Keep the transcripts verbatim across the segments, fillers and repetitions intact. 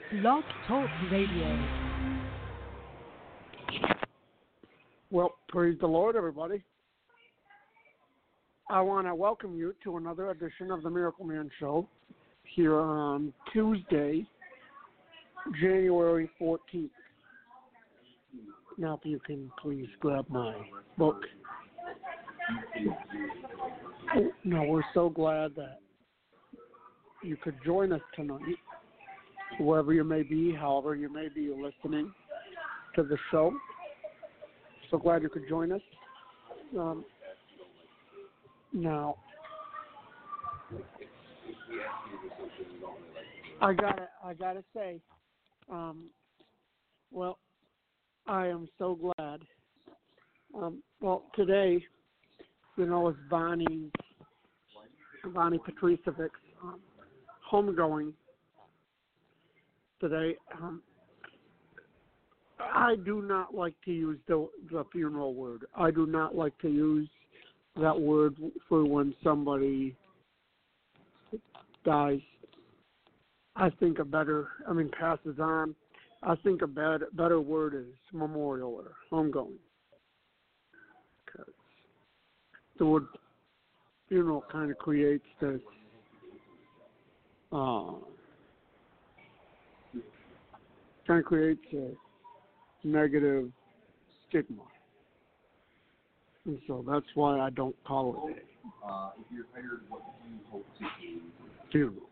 Blog Talk Radio. Well, praise the Lord, everybody. I want to welcome you to another edition of the Miracle Man Show here on Tuesday, January fourteenth. Now, if you can please grab my book. Now, we're so glad that you could join us tonight, wherever you may be, however you may be listening to the show. So glad you could join us. Um, now, I gotta, I gotta say, um, well, I am so glad. Um, well, today, you know, it's Bonnie, Bonnie Patricevic's um, homegoing today. Um, I do not like to use the, the funeral word. I do not like to use that word for when somebody dies. I think a better, I mean, passes on. I think a better, better word is memorial or homegoing. Because the word funeral kind of creates this uh, kind of creates a negative stigma. And so that's why I don't call it Uh, if you're hired, what do you hope to do? funeral.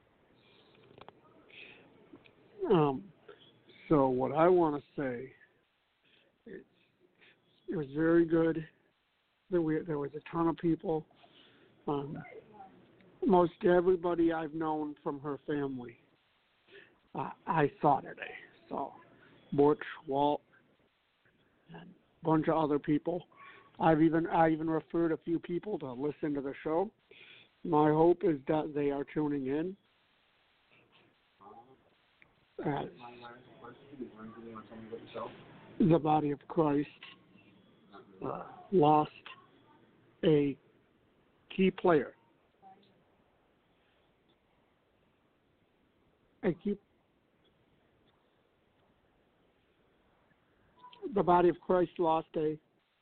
Um, so what I want to say is it was very good. There, we, there was a ton of people. Um, most everybody I've known from her family, uh, I saw today. So Butch, Walt, and a bunch of other people. I've even I even referred a few people to listen to the show. My hope is that they are tuning in. As the body of Christ uh, lost a key player. A key, the body of Christ lost a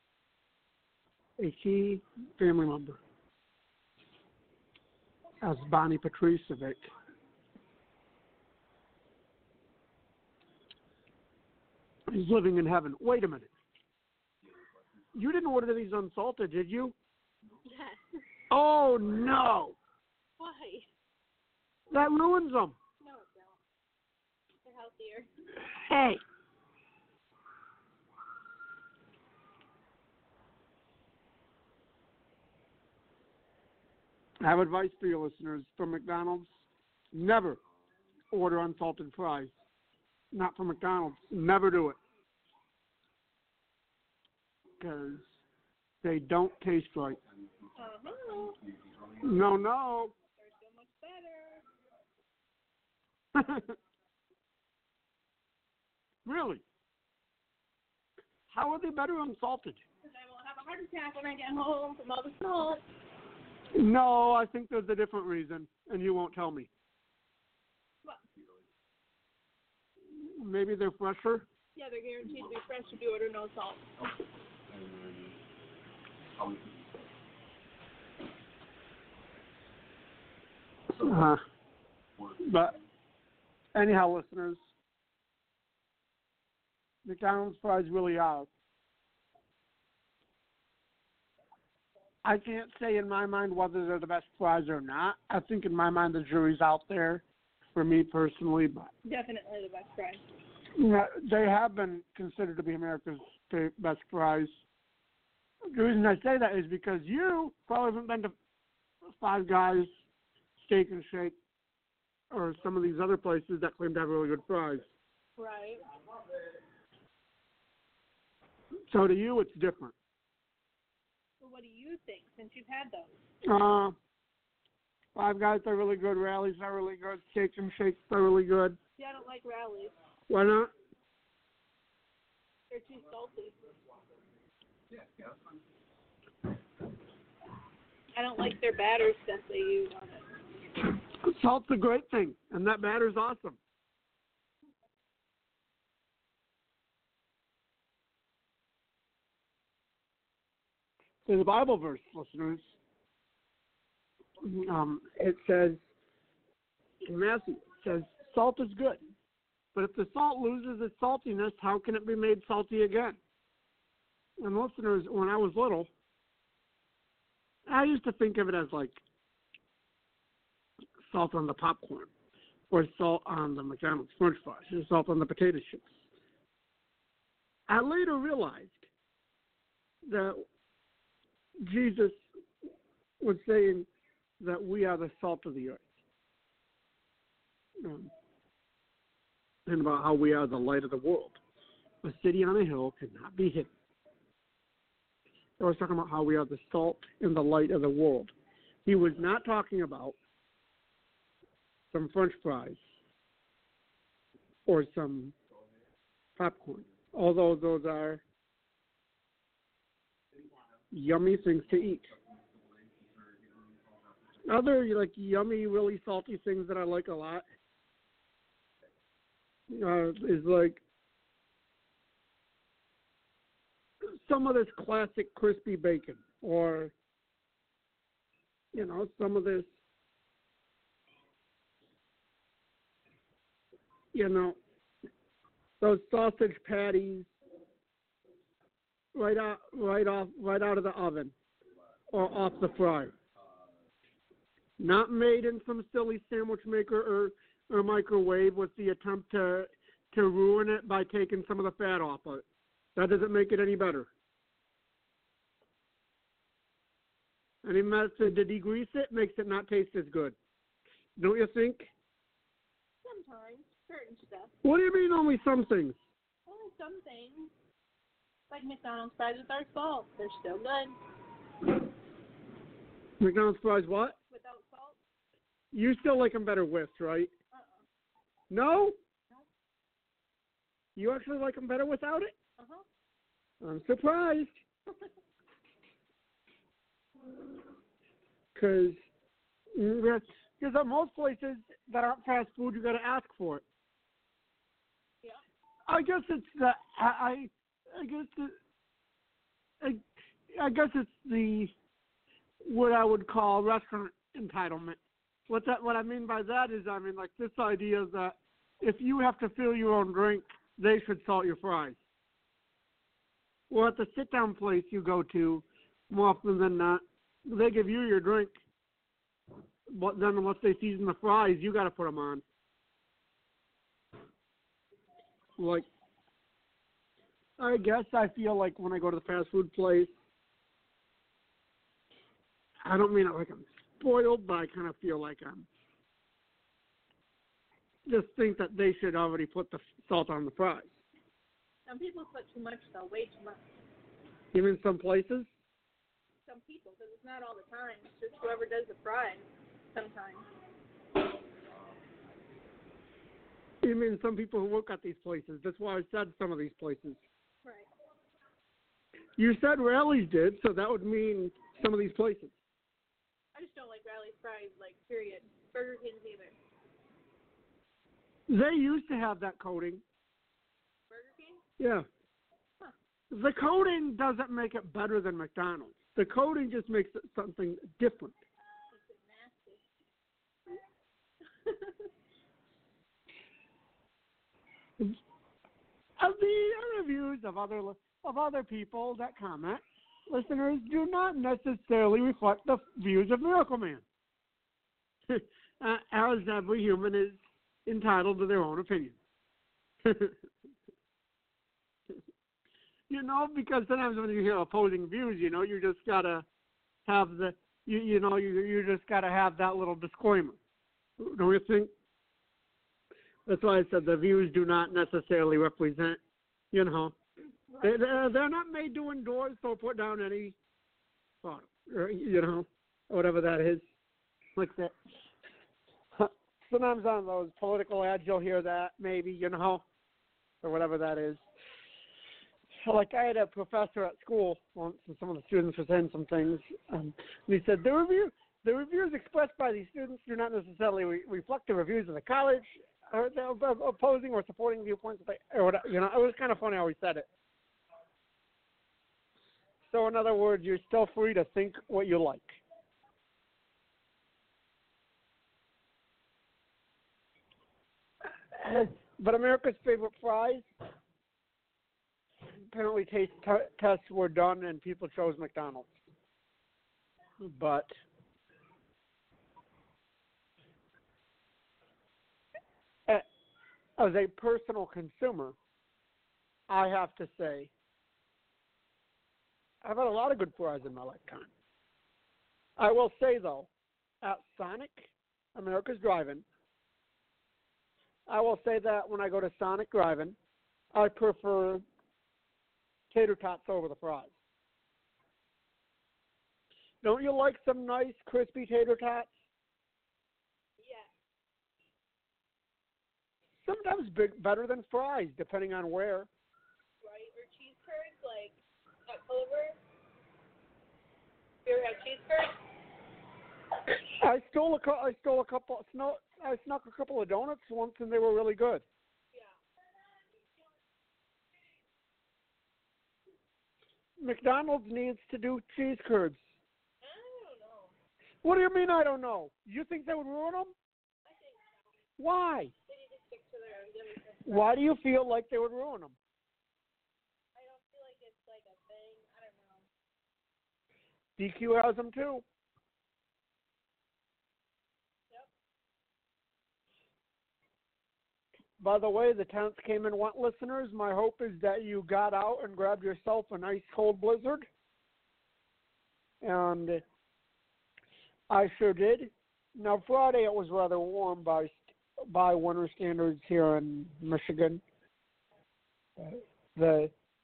a key family member, as Bonnie Patricevic is living in heaven. Wait a minute. You didn't order these unsalted, did you? Yes. Oh, no. Why? That ruins them. No, it don't. They're healthier. Hey. I have advice for your listeners from McDonald's. Never order unsalted fries. Not from McDonald's. Never do it. Because they don't taste right. Uh-huh. No, no. They're so much better. Really? How are they better unsalted? Because I won't have a heart attack when I get home from all the salt. No, I think there's a different reason, and you won't tell me. What? Maybe they're fresher? Yeah, they're guaranteed to be fresh if you order no salt. Uh, but anyhow, listeners, McDonald's fries really are. I can't say in my mind whether they're the best fries or not. I think in my mind the jury's out there for me personally, but Definitely the best fries. yeah, they have been considered to be America's fa- best fries. The reason I say that is because you probably haven't been to Five Guys, Steak and Shake, or some of these other places that claim to have really good fries. Right. So to you, it's different. So what do you think since you've had those? Uh, Five Guys are really good. Rallies are really good. Steaks and Shakes are really good. See, I don't like rallies. Why not? They're too salty. I don't like their batter stuff they use on it. Salt's a great thing, and that batter's awesome. there's a Bible verse, listeners. Um, it says, in Matthew, it says, salt is good. But if the salt loses its saltiness, how can it be made salty again? And listeners, when I was little, I used to think of it as like salt on the popcorn or salt on the McDonald's French fries or salt on the potato chips. I later realized that Jesus was saying that we are the salt of the earth. Um, and about how we are the light of the world. A city on a hill cannot be hidden. I was talking about how we are the salt and the light of the world. He was not talking about some French fries or some popcorn, although those are yummy things to eat. Other like yummy, really salty things that I like a lot uh, is like some of this classic crispy bacon, or you know, some of this, you know, those sausage patties right out, right off, right out of the oven or off the fryer. Not made in some silly sandwich maker or, or microwave with the attempt to to ruin it by taking some of the fat off of it. That doesn't make it any better. Any method to degrease it makes it not taste as good. Don't you think? Sometimes, certain stuff. What do you mean only some things? Only some things. Like McDonald's fries with our salt. They're still good. McDonald's fries what? Without salt? You still like them better with, right? Uh-uh. No? No. You actually like them better without it? Uh-huh. I'm surprised. Because because at most places that aren't fast food, you got to ask for it. Yeah. I guess it's the I I, I guess the I, I guess it's the what I would call restaurant entitlement. What that what I mean by that is I mean like this idea that if you have to fill your own drink, they should salt your fries. Well, at the sit down place you go to, more often than not, they give you your drink, but then unless they season the fries, you got to put them on. Like, I guess I feel like when I go to the fast food place, I don't mean it like I'm spoiled, but I kind of feel like I'm just think that they should already put the salt on the fries. Some people put too much, though, way too much. Even some places? Some people, because it's not all the time. It's just whoever does the fries sometimes. You mean some people who work at these places? That's why I said some of these places. Right. You said Rally's did, so that would mean some of these places. I just don't like Rally's fries, like, period. Burger King's either. They used to have that coating. Burger King? Yeah. Huh. The coating doesn't make it better than McDonald's. The coating just makes it something different. Makes it nasty. Of the reviews of other of other people that comment, listeners do not necessarily reflect the views of Miracle Man. uh, as every human is entitled to their own opinion. You know, because sometimes when you hear opposing views, you know, you just gotta have the, you you know, you you just gotta have that little disclaimer. Don't you think? That's why I said the views do not necessarily represent, you know, they they're, they're not made to endorse or put down any thought, or, you know, whatever that is, like that. Sometimes on those political ads you'll hear that, maybe, you know, or whatever that is. Like I had a professor at school once, and some of the students were saying some things, um, and he said the review, the reviews expressed by these students do not necessarily re- reflect the reviews of the college, or the opposing or supporting viewpoints, or whatever. You know, it was kind of funny how he said it. So in other words, you're still free to think what you like. But America's favorite fries, apparently taste t- tests were done and people chose McDonald's. But as a personal consumer, I have to say, I've had a lot of good fries in my lifetime. I will say, though, at Sonic, America's Drive-In, I will say that when I go to Sonic Drive-In, I prefer tater tots over the fries. Don't you like some nice crispy tater tots? Yeah. Sometimes big, better than fries, depending on where. Right? Or cheese curds, like at Culver. You ever had cheese curds? I stole a, cou- I stole a couple. Sno- I snuck a couple of donuts once, and they were really good. Yeah. McDonald's needs to do cheese curds. I don't know. What do you mean? I don't know. You think they would ruin them? I think so. Why? They need to stick to their yummy curds. Why do you feel like they would ruin them? I don't feel like it's like a thing. I don't know. D Q has them too. Yep. By the way, the tenth came and went, listeners. My hope is that you got out and grabbed yourself a nice cold blizzard. And I sure did. Now, Friday it was rather warm by by winter standards here in Michigan. Uh, the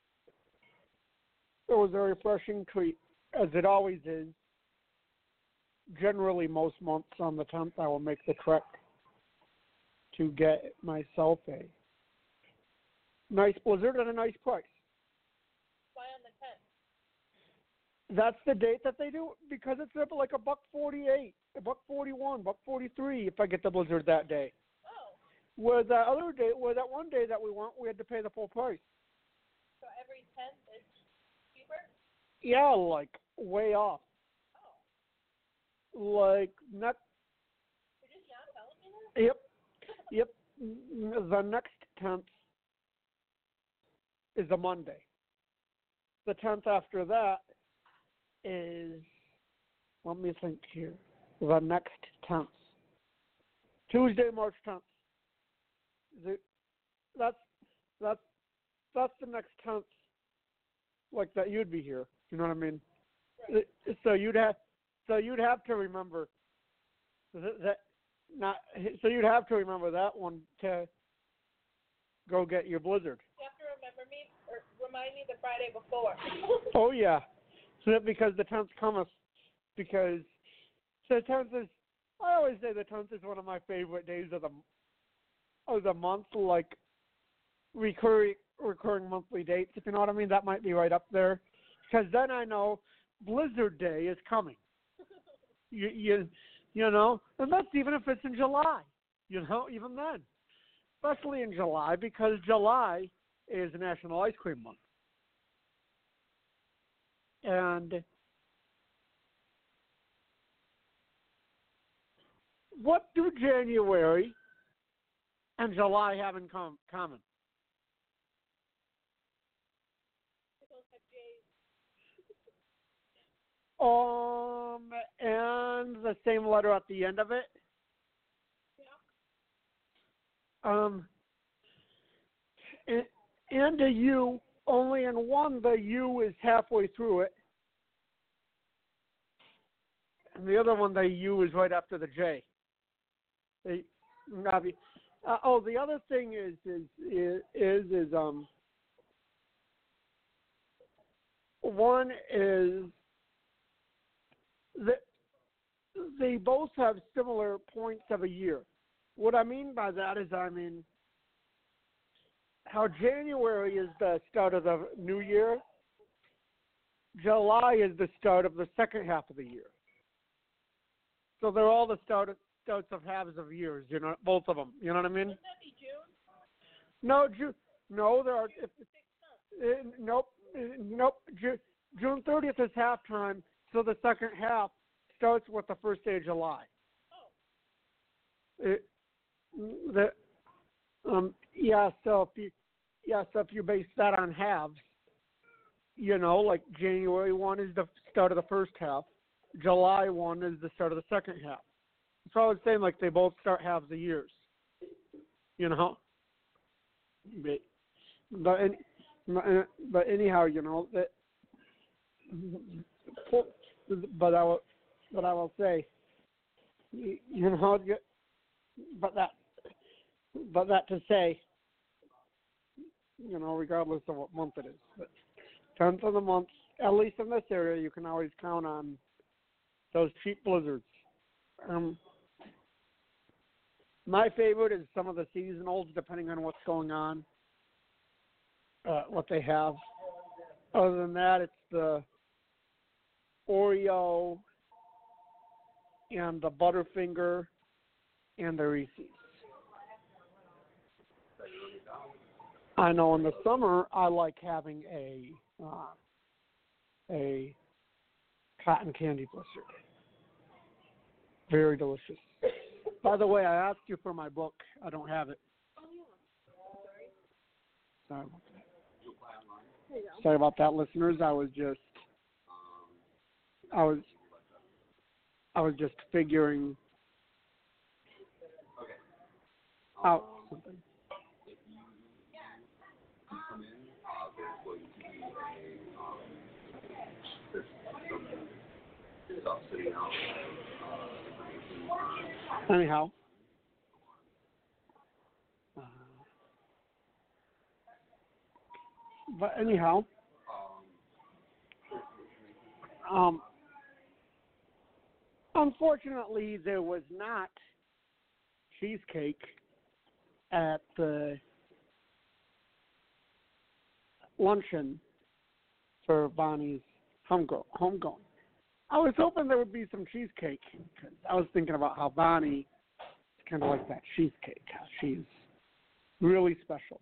it was a refreshing treat, as it always is. Generally, most months on the tenth, I will make the trek to get myself a nice blizzard at a nice price. Why on the tenth? That's the date that they do, because it's up like a buck forty-eight, a buck forty-one, buck forty-three if I get the blizzard that day. Oh. Where that other day, where that one day that we went, we had to pay the full price. So every tenth is cheaper? Yeah, like way off. Oh. Like next. You're just not telling me that? Yep. Yep. N- The next tenth is a Monday. The tenth after that is, let me think here, the next tenth. Tuesday, March tenth. The, that's, that's, that's the next tenth, like that you'd be here. You know what I mean? Right. So you'd have, so you'd have to remember that, that not, so you'd have to remember that one to go get your blizzard. You have to remember me, or remind me the Friday before. Oh yeah, so that because the tenth cometh, because so the tenth is. I always say the tenth is one of my favorite days of the of the month, like recurring recurring monthly dates. If you know what I mean, that might be right up there, because then I know Blizzard Day is coming. You you you know, and that's even if it's in July. You know, even then, especially in July, because July is National Ice Cream Month. And what do January and July have in com- common? They both have J's. Um, and the same letter at the end of it. Yeah. Um, and, and a U, only in one, the U is halfway through it. And the other one, the U is right after the J. They, uh, oh, the other thing is is is is, is um one is that they both have similar points of a year. What I mean by that is, I mean how January is the start of the new year. July is the start of the second half of the year. So they're all the start of, starts of halves of years, you know, both of them. You know what I mean? Wouldn't that be June? No, June. No, there are. If, Six months. uh, nope, uh, nope. Ju- June thirtieth is halftime, so the second half starts with the first day of July. Oh. It, the, um, yeah, so if you, yeah, so if you base that on halves, you know, like January first is the start of the first half, July first is the start of the second half. So I was saying, like, they both start halves of years, you know? But, but, any- but anyhow, you know, that, but I will, but I will say, you know, but that, but that to say, you know, regardless of what month it is, but tenth of the month, at least in this area, you can always count on those cheap blizzards. Um, my favorite is some of the seasonals, depending on what's going on, uh, what they have. Other than that, it's the Oreo and the Butterfinger and the Reese's. I know in the summer I like having a uh, a cotton candy blizzard. Very delicious. By the way, I asked you for my book. I don't have it. Oh, yeah. Sorry about that. There you go. Sorry about that, listeners. I was just, I was, I was just figuring out something. If you you come in, uh, there's going to be a, um, there's some stuff sitting out, uh, information on, Anyhow. Uh, but anyhow, um, um, unfortunately, there was not cheesecake at the luncheon for Bonnie's homegoing. homegoing. I was hoping there would be some cheesecake because I was thinking about how Bonnie is kind of like that cheesecake. How she's really special.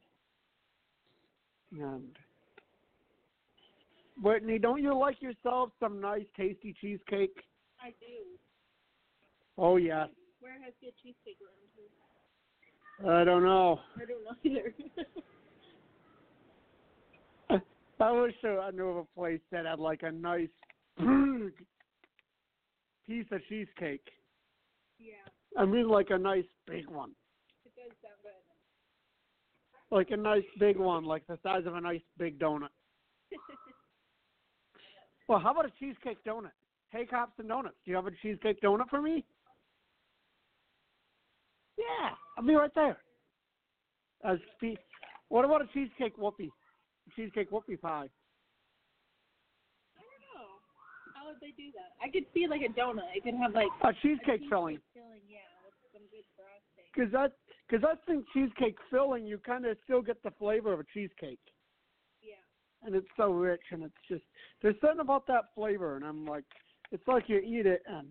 And Brittany, don't you like yourself some nice, tasty cheesecake? I do. Oh, yes. Where has good cheesecake around here? I don't know. I don't know either. I wish I knew of a place that had like a nice piece of cheesecake. Yeah, I mean, like a nice big one. it does sound good. Like a nice big one, like the size of a nice big donut. Well, how about a cheesecake donut? Hey, Cops and Donuts, do you have a cheesecake donut for me? Yeah, I'll be right there. Uh, spe- what about a cheesecake whoopie? Cheesecake whoopie pie. I don't know. How would they do that? I could see like a donut. It could have like A cheesecake a filling. filling, yeah, with some good frosting. Because I, cause I think cheesecake filling, you kind of still get the flavor of a cheesecake. Yeah. And it's so rich, and it's just, there's something about that flavor, and I'm like, it's like you eat it, and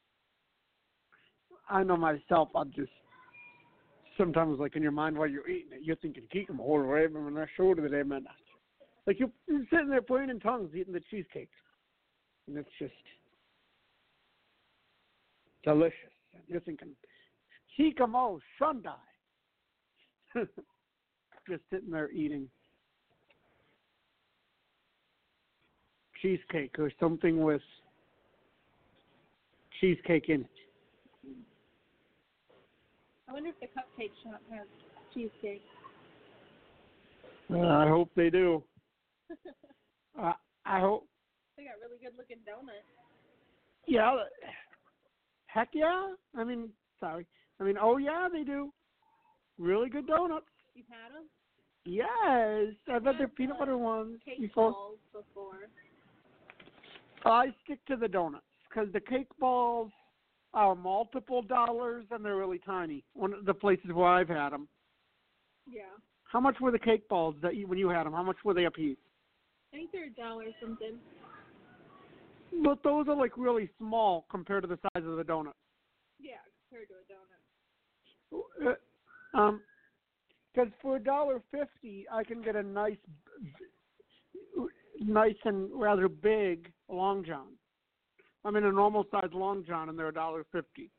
I know myself, I'll just, sometimes like in your mind while you're eating it, you're thinking, keep them all away from my shoulder today, man. Like you're, you're sitting there playing in tongues eating the cheesecake. And it's just delicious. And you're thinking, Hikamo Shundai. Just sitting there eating cheesecake or something with cheesecake in it. I wonder if the cupcake shop has cheesecake. Uh, I hope they do. Uh, I hope. They got really good looking donuts. Yeah. Heck yeah. I mean, sorry. I mean, oh yeah, they do. Really good donuts. You've had them? Yes. I've had their Had peanut the butter ones Cake before. balls before. I stick to the donuts because the cake balls are multiple dollars and they're really tiny. One of the places where I've had them. Yeah. How much were the cake balls that you, when you had them? How much were they a piece? I think they're a dollar or something. But those are like really small compared to the size of the donut. Yeah, compared to a donut. Uh, um, because for a dollar fifty, I can get a nice, nice and rather big Long John. I mean, a normal size Long John, and they're a dollar fifty.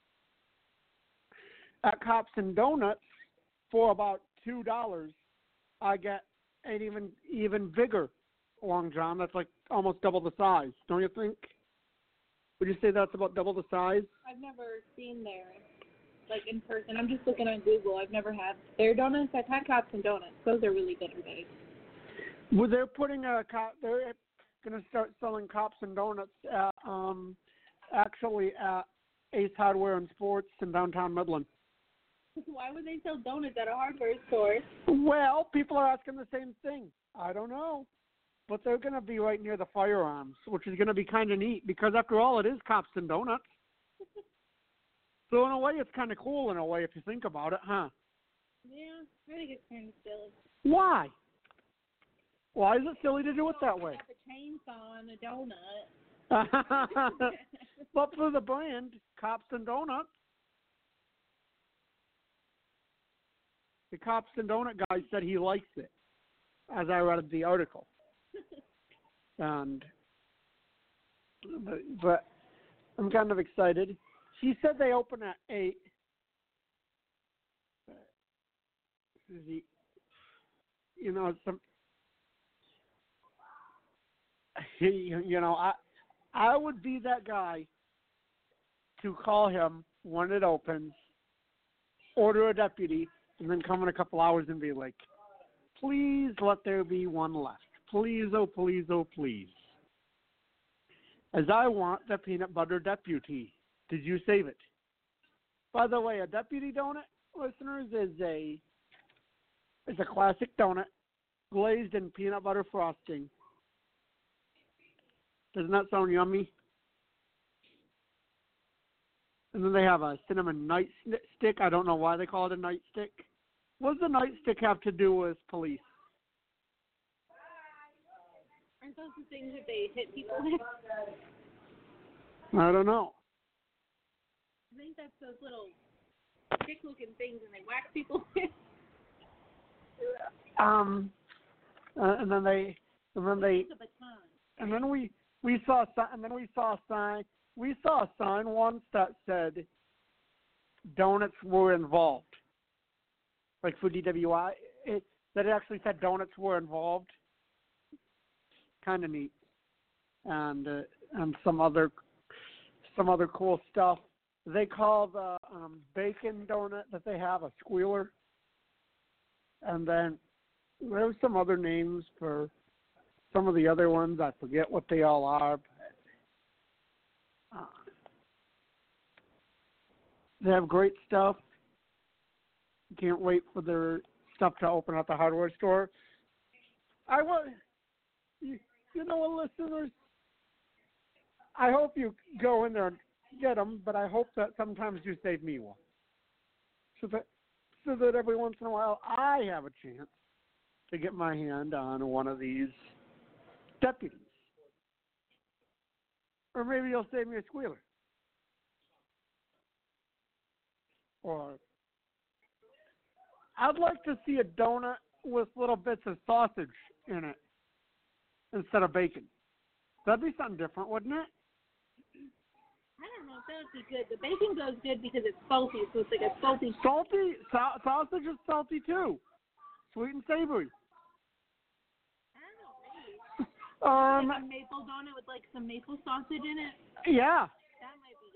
At Cops and Donuts, for about two dollars, I get an even even bigger Long John. That's like almost double the size. Don't you think? Would you say that's about double the size? I've never seen their, like, in person. I'm just looking on Google. I've never had their donuts. I've had Cops and Donuts. Those are really good and big. Well, they're putting a cop. They're going to start selling Cops and Donuts at, um, actually at Ace Hardware and Sports in downtown Midland. Why would they sell donuts at a hardware store? Well, people are asking the same thing. I don't know. But they're going to be right near the firearms, which is going to be kind of neat because, after all, it is Cops and Donuts. So, in a way, it's kind of cool in a way if you think about it, huh? Yeah, I think it's kind of silly. Why? Why is it silly to do it that way? Have a chainsaw on a donut. But for the brand, Cops and Donuts, the Cops and Donut guy said he likes it, as I read the article. And but, but I'm kind of excited. She said they open at eight. The, you know, some. You know, I I would be that guy to call him when it opens, order a deputy, and then come in a couple hours and be like, please let there be one left. Please, oh, please, oh, please. As I want the peanut butter deputy. Did you save it? By the way, a deputy donut, listeners, is a is a classic donut glazed in peanut butter frosting. Doesn't that sound yummy? And then they have a cinnamon nightstick. I don't know why they call it a nightstick. What does the nightstick have to do with police? Aren't those the things that they hit people with? I don't know. I think that's those little stick-looking things, and they whack people with. Um, uh, and then they, and then they, and then we we saw and then we saw a sign. We saw a sign once that said donuts were involved, like for D W I. It that it actually said donuts were involved. Kind of neat, and uh, and some other some other cool stuff. They call the um, bacon donut that they have a squealer, and then there's some other names for some of the other ones. I forget what they all are. But, uh, they have great stuff. Can't wait for their stuff to open at the hardware store. I want. You, you know what, listeners? I hope you go in there and get them, but I hope that sometimes you save me one. So that, so that every once in a while I have a chance to get my hand on one of these deputies. Or maybe you'll save me a squealer. Or I'd like to see a donut with little bits of sausage in it instead of bacon. That'd be something different, wouldn't it? I don't know if that would be good. The bacon goes good because it's salty, so it's like a salty. Salty? Sa- sausage is salty too. Sweet and savory. I don't know, maybe. Um, like a maple donut with like some maple sausage in it. Yeah. That might be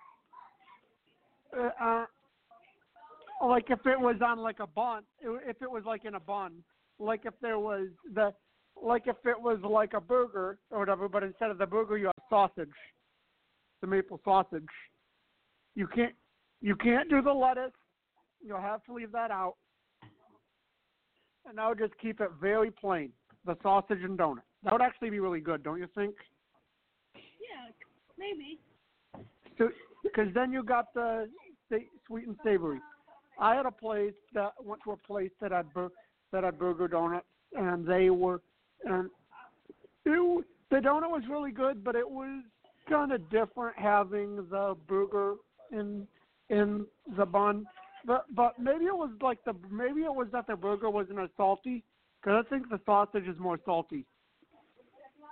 good. Uh, uh, like if it was on like a bun, if it was like in a bun, like if there was the, like if it was like a burger or whatever, but instead of the burger you have sausage, the maple sausage. You can't, you can't do the lettuce. You'll have to leave that out. And I would just keep it very plain, the sausage and donut. That would actually be really good, don't you think? Yeah, maybe. So, because then you got the, the sweet and savory. I had a place that went to a place that had bur- that had burger donuts, and they were, and it, the donut was really good, but it was kind of different having the burger in in the bun. But but maybe it was like the maybe it was that the burger wasn't as salty, because I think the sausage is more salty.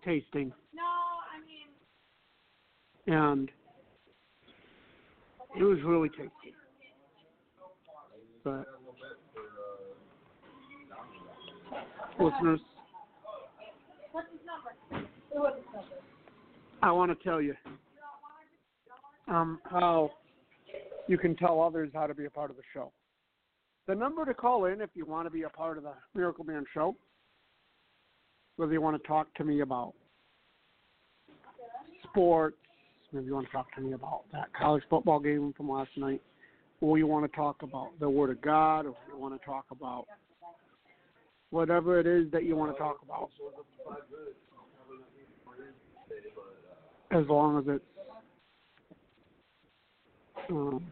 tasting. No, I mean. And it was really tasty. But listeners, What's his number? What's his number? I want to tell you um, how you can tell others how to be a part of the show. The number to call in if you want to be a part of the Miracle Man Show, whether you want to talk to me about sports, maybe you want to talk to me about that college football game from last night, or you want to talk about the Word of God, or you want to talk about whatever it is that you want to talk about, as long as it's um,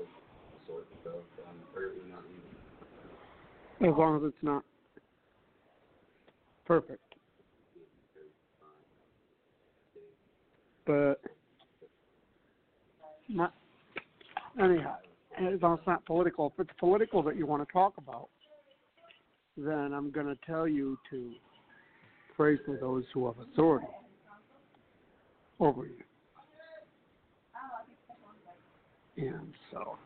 as long as it's not perfect. But not, anyhow, as long as it's not political. If it's political that you want to talk about, then I'm going to tell you to pray for those who have authority over you. And so,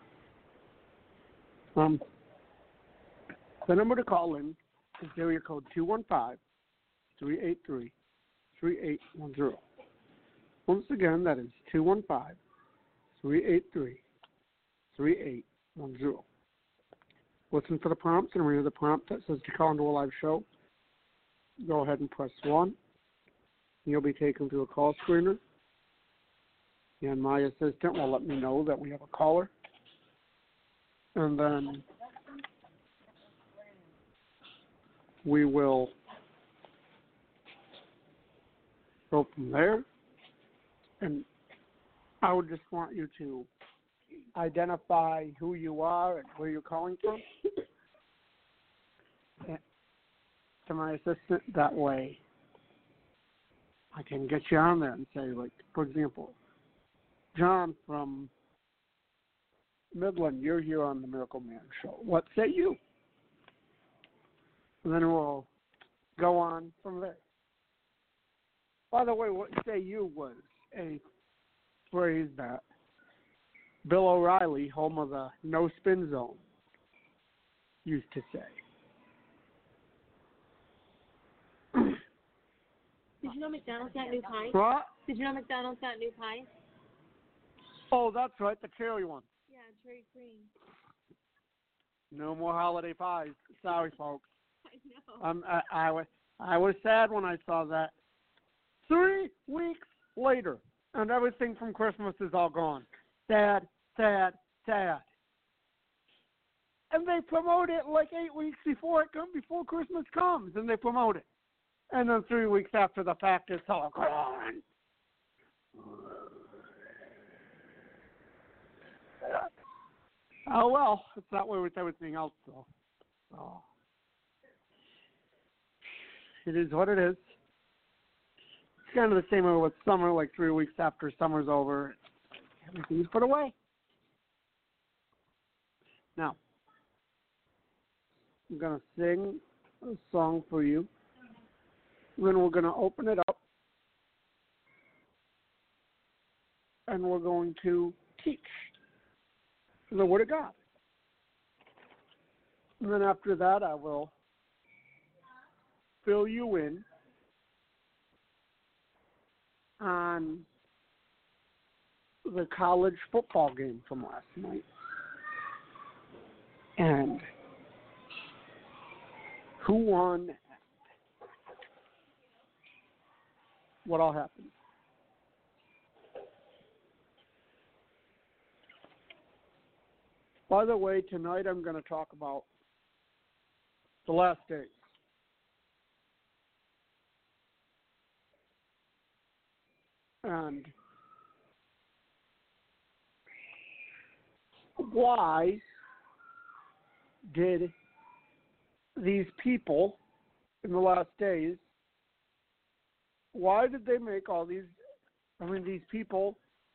um, the number to call in is area code two one five, three eight three, three eight one zero. Once again, that is two one five, three eight three, three eight one zero. Listen for the prompts, and read the prompt that says to call into a live show. Go ahead and press one. You'll be taken to a call screener, and my assistant will let me know that we have a caller. And then we will go from there. And I would just want you to identify who you are and where you're calling from to my assistant. That way I can get you on there and say, like, for example, John from Midland, you're here on the Miracle Man Show. What say you? And then we'll go on from there. By the way, what say you was a phrase that Bill O'Reilly, home of the No Spin Zone, used to say. Did you know McDonald's got new pies? What? Did you know McDonald's got new pies? Oh, that's right, the cherry one. Yeah, cherry cream. No more holiday pies. Sorry, folks. I know. Um, I, I, was, I was sad when I saw that. Three weeks later, and everything from Christmas is all gone. Sad, sad, sad. And they promote it like eight weeks before it comes, before Christmas comes, and they promote it. And then three weeks after the fact, it's all gone. Oh, well, it's that way with everything else, though. So, it is what it is. It's kind of the same way with summer, like three weeks after summer's over, everything's put away. Now, I'm going to sing a song for you. Then we're going to open it up, and we're going to teach the Word of God. And then after that, I will fill you in on the college football game from last night. And who won, what all happened. By the way, tonight I'm going to talk about the last days. And why did these people in the last days, why did they make all these, I mean, these people,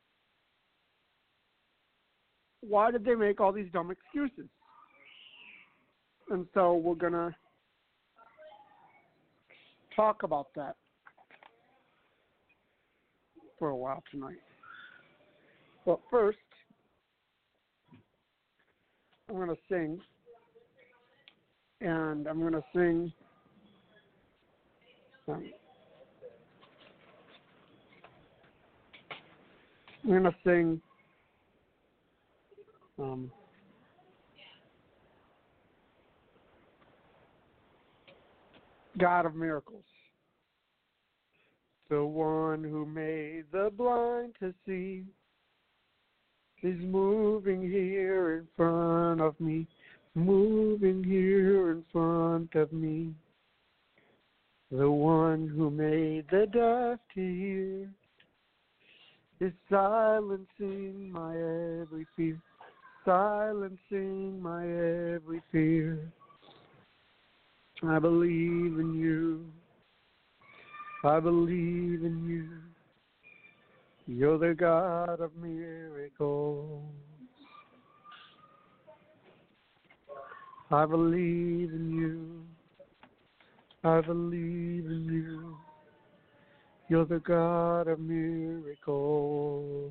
why did they make all these dumb excuses? And so we're going to talk about that for a while tonight. But first, I'm going to sing, and I'm going to sing um, I'm going to sing um, God of Miracles. The one who made the blind to see is moving here in front of me, moving here in front of me. The one who made the deaf to hear is silencing my every fear, silencing my every fear. I believe in you. I believe in you. You're the God of miracles. I believe in you. I believe in you. You're the God of miracles.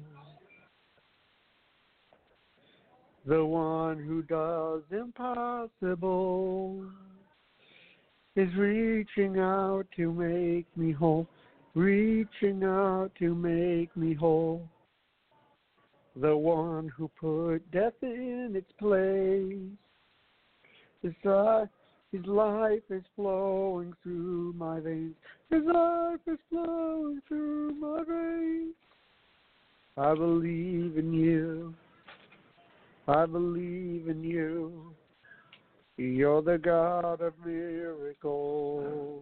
The one who does impossible is reaching out to make me whole, reaching out to make me whole. The one who put death in its place. His, uh, his life is flowing through my veins. His life is flowing through my veins. I believe in you. I believe in you. You're the God of miracles.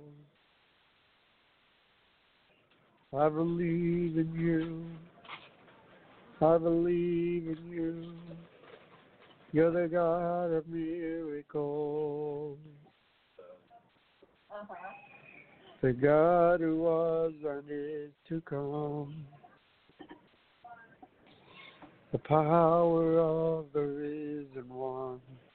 I believe in you. I believe in you. You're the God of miracles. Uh-huh. The God who was and is to come. The power of the risen one.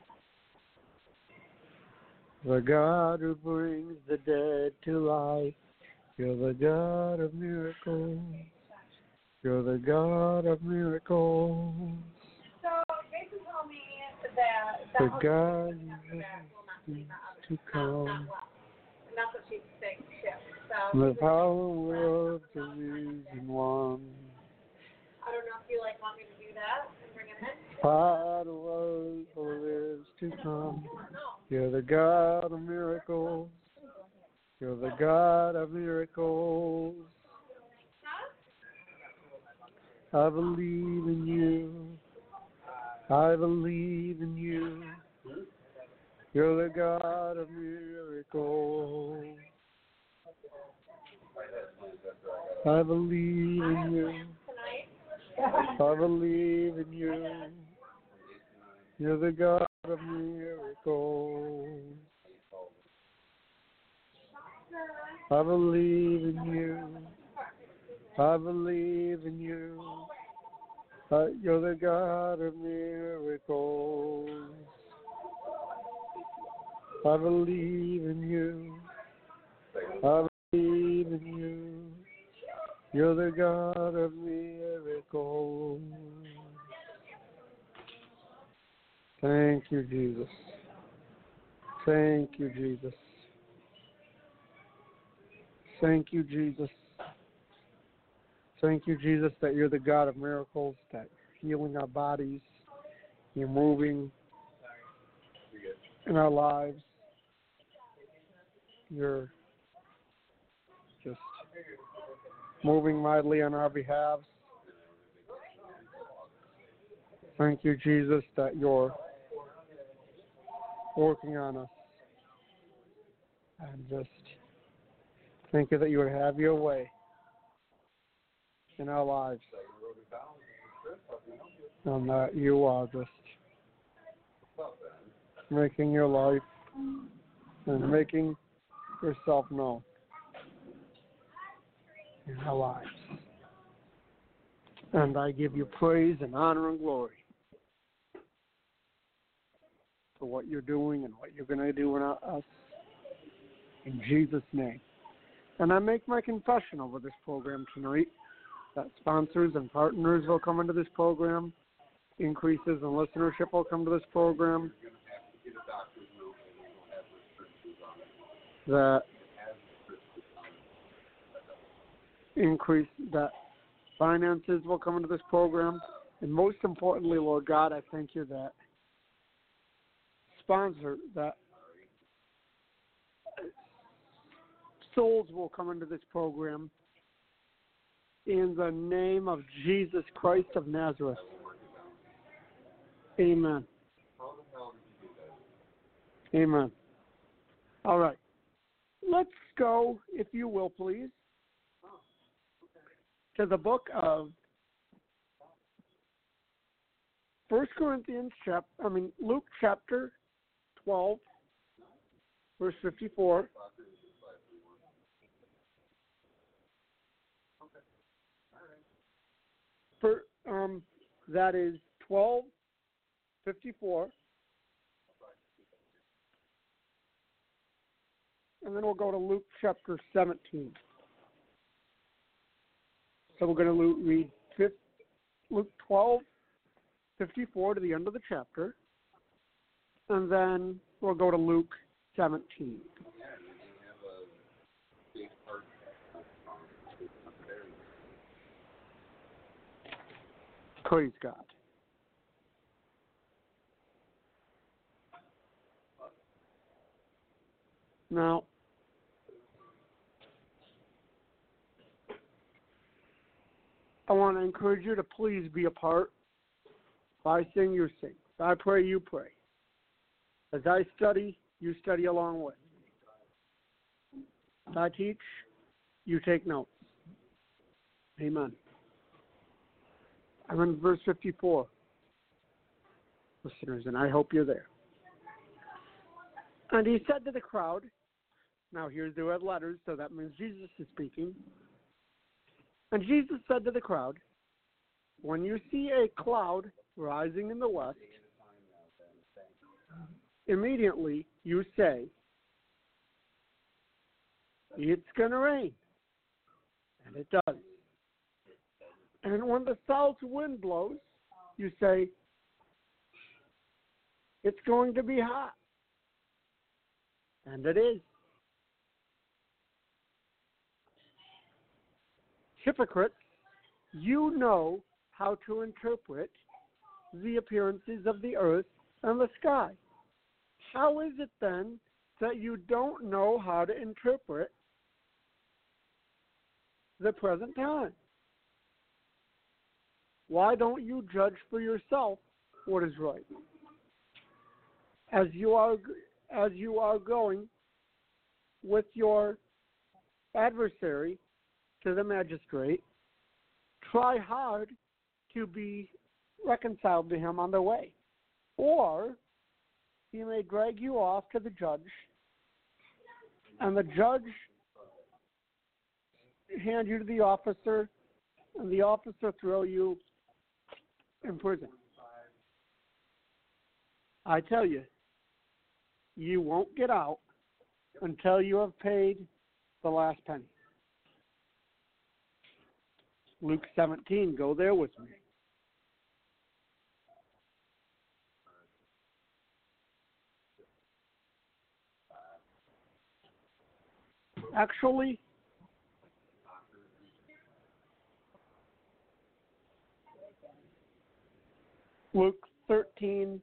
The God who brings the dead to life. You're the God of miracles. You're the God of miracles. So Jason told me that The that God who who is to come. And that's what she's saying too. So The power of the risen one. I don't know if you like want me to do that and bring him in. Power who is to come. You're the God of miracles. You're the God of miracles. I believe in you. I believe in you. You're the God of miracles. I believe in you. I believe in you. You're the God of miracles. I believe in you. I believe in you. Uh, you're the God of miracles. I believe in you. I believe in you. You're the God of miracles. Thank you, Jesus. Thank you, Jesus. Thank you, Jesus. Thank you, Jesus, that you're the God of miracles, that you're healing our bodies, you're moving in our lives, you're just moving mightily on our behalf. Thank you, Jesus, that you're working on us. And just thank you that you would have your way in our lives. And that you are just making your life and making yourself known in our lives. And I give you praise and honor and glory for what you're doing and what you're going to do in our, us. In Jesus' name. And I make my confession over this program tonight that sponsors and partners will come into this program. Increases in listenership will come to this program. That increase that finances will come into this program. And most importantly, Lord God, I thank you that sponsor, that souls will come into this program in the name of Jesus Christ of Nazareth. Amen. Amen. All right. Let's go, if you will, please, to the book of First Corinthians, chap- I mean, Luke chapter twelve, verse fifty-four. For, um, that is twelve fifty-four. And then we'll go to Luke chapter seventeen. So we're going to read Luke twelve fifty-four to the end of the chapter. And then we'll go to Luke seventeen. Praise God. Now, I want to encourage you to please be a part. If I sing, you sing. If I pray, you pray. As I study, you study along with me. If I teach, you take notes. Amen. I'm in verse fifty-four, listeners, and I hope you're there. And he said to the crowd, now here's the red letters, so that means Jesus is speaking. And Jesus said to the crowd, when you see a cloud rising in the west, immediately you say, it's going to rain. And it does. And when the south wind blows, you say, it's going to be hot. And it is. Hypocrites, you know how to interpret the appearances of the earth and the sky. How is it then that you don't know how to interpret the present time? Why don't you judge for yourself what is right? As you are as you are going with your adversary to the magistrate, try hard to be reconciled to him on the way. Or he may drag you off to the judge, and the judge hand you to the officer, and the officer throw you in prison. I tell you, you won't get out until you have paid the last penny. Luke seventeen, go there with me. Actually, Luke thirteen,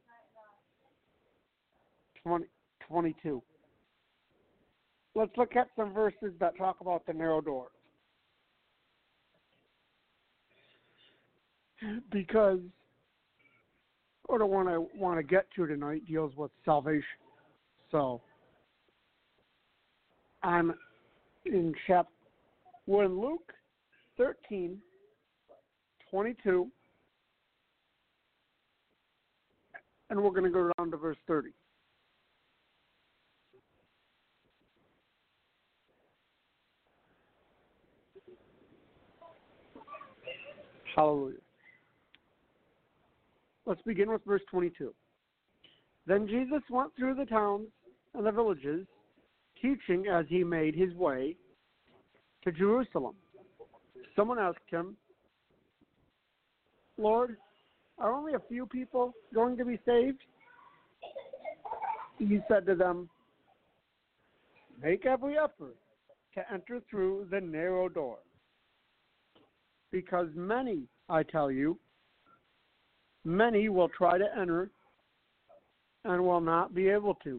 twenty, twenty-two. Let's look at some verses that talk about the narrow door. Because what I want to want to get to tonight deals with salvation. So I'm in chapter we're in Luke thirteen, twenty-two, and we're going to go down to verse thirty. Hallelujah. Let's begin with verse twenty-two. Then Jesus went through the towns and the villages, teaching as he made his way to Jerusalem. Someone asked him, Lord, are only a few people going to be saved? He said to them, make every effort to enter through the narrow door, because many, I tell you, many will try to enter and will not be able to.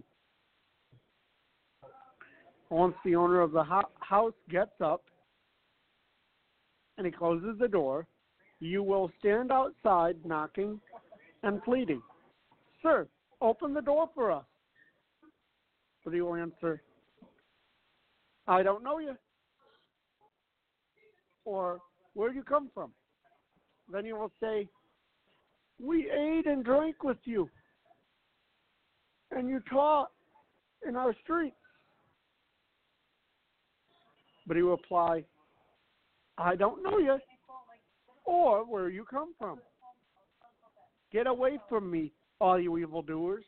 Once the owner of the ho- house gets up and he closes the door, you will stand outside knocking and pleading, sir, open the door for us. But he will answer, I don't know you. Or, where do you come from? Then you will say, we ate and drank with you, and you taught in our streets. But he will reply, I don't know you, or where you come from. Get away from me, all you evildoers.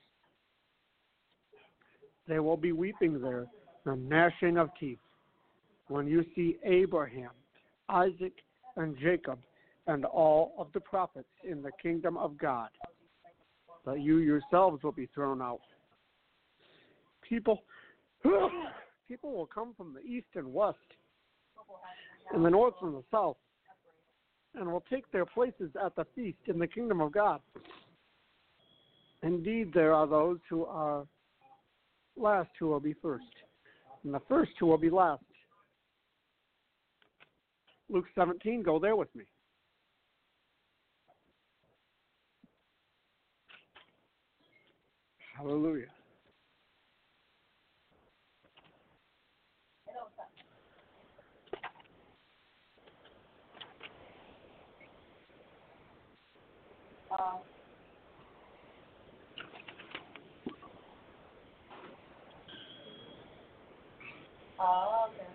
There will be weeping there and gnashing of teeth when you see Abraham, Isaac, and Jacob, and all of the prophets in the kingdom of God. But you yourselves will be thrown out. People, people will come from the east and west, and the north and the south, and will take their places at the feast in the kingdom of God. Indeed, there are those who are last who will be first, and the first who will be last. Luke seventeen, go there with me. Hallelujah. Uh, oh, okay.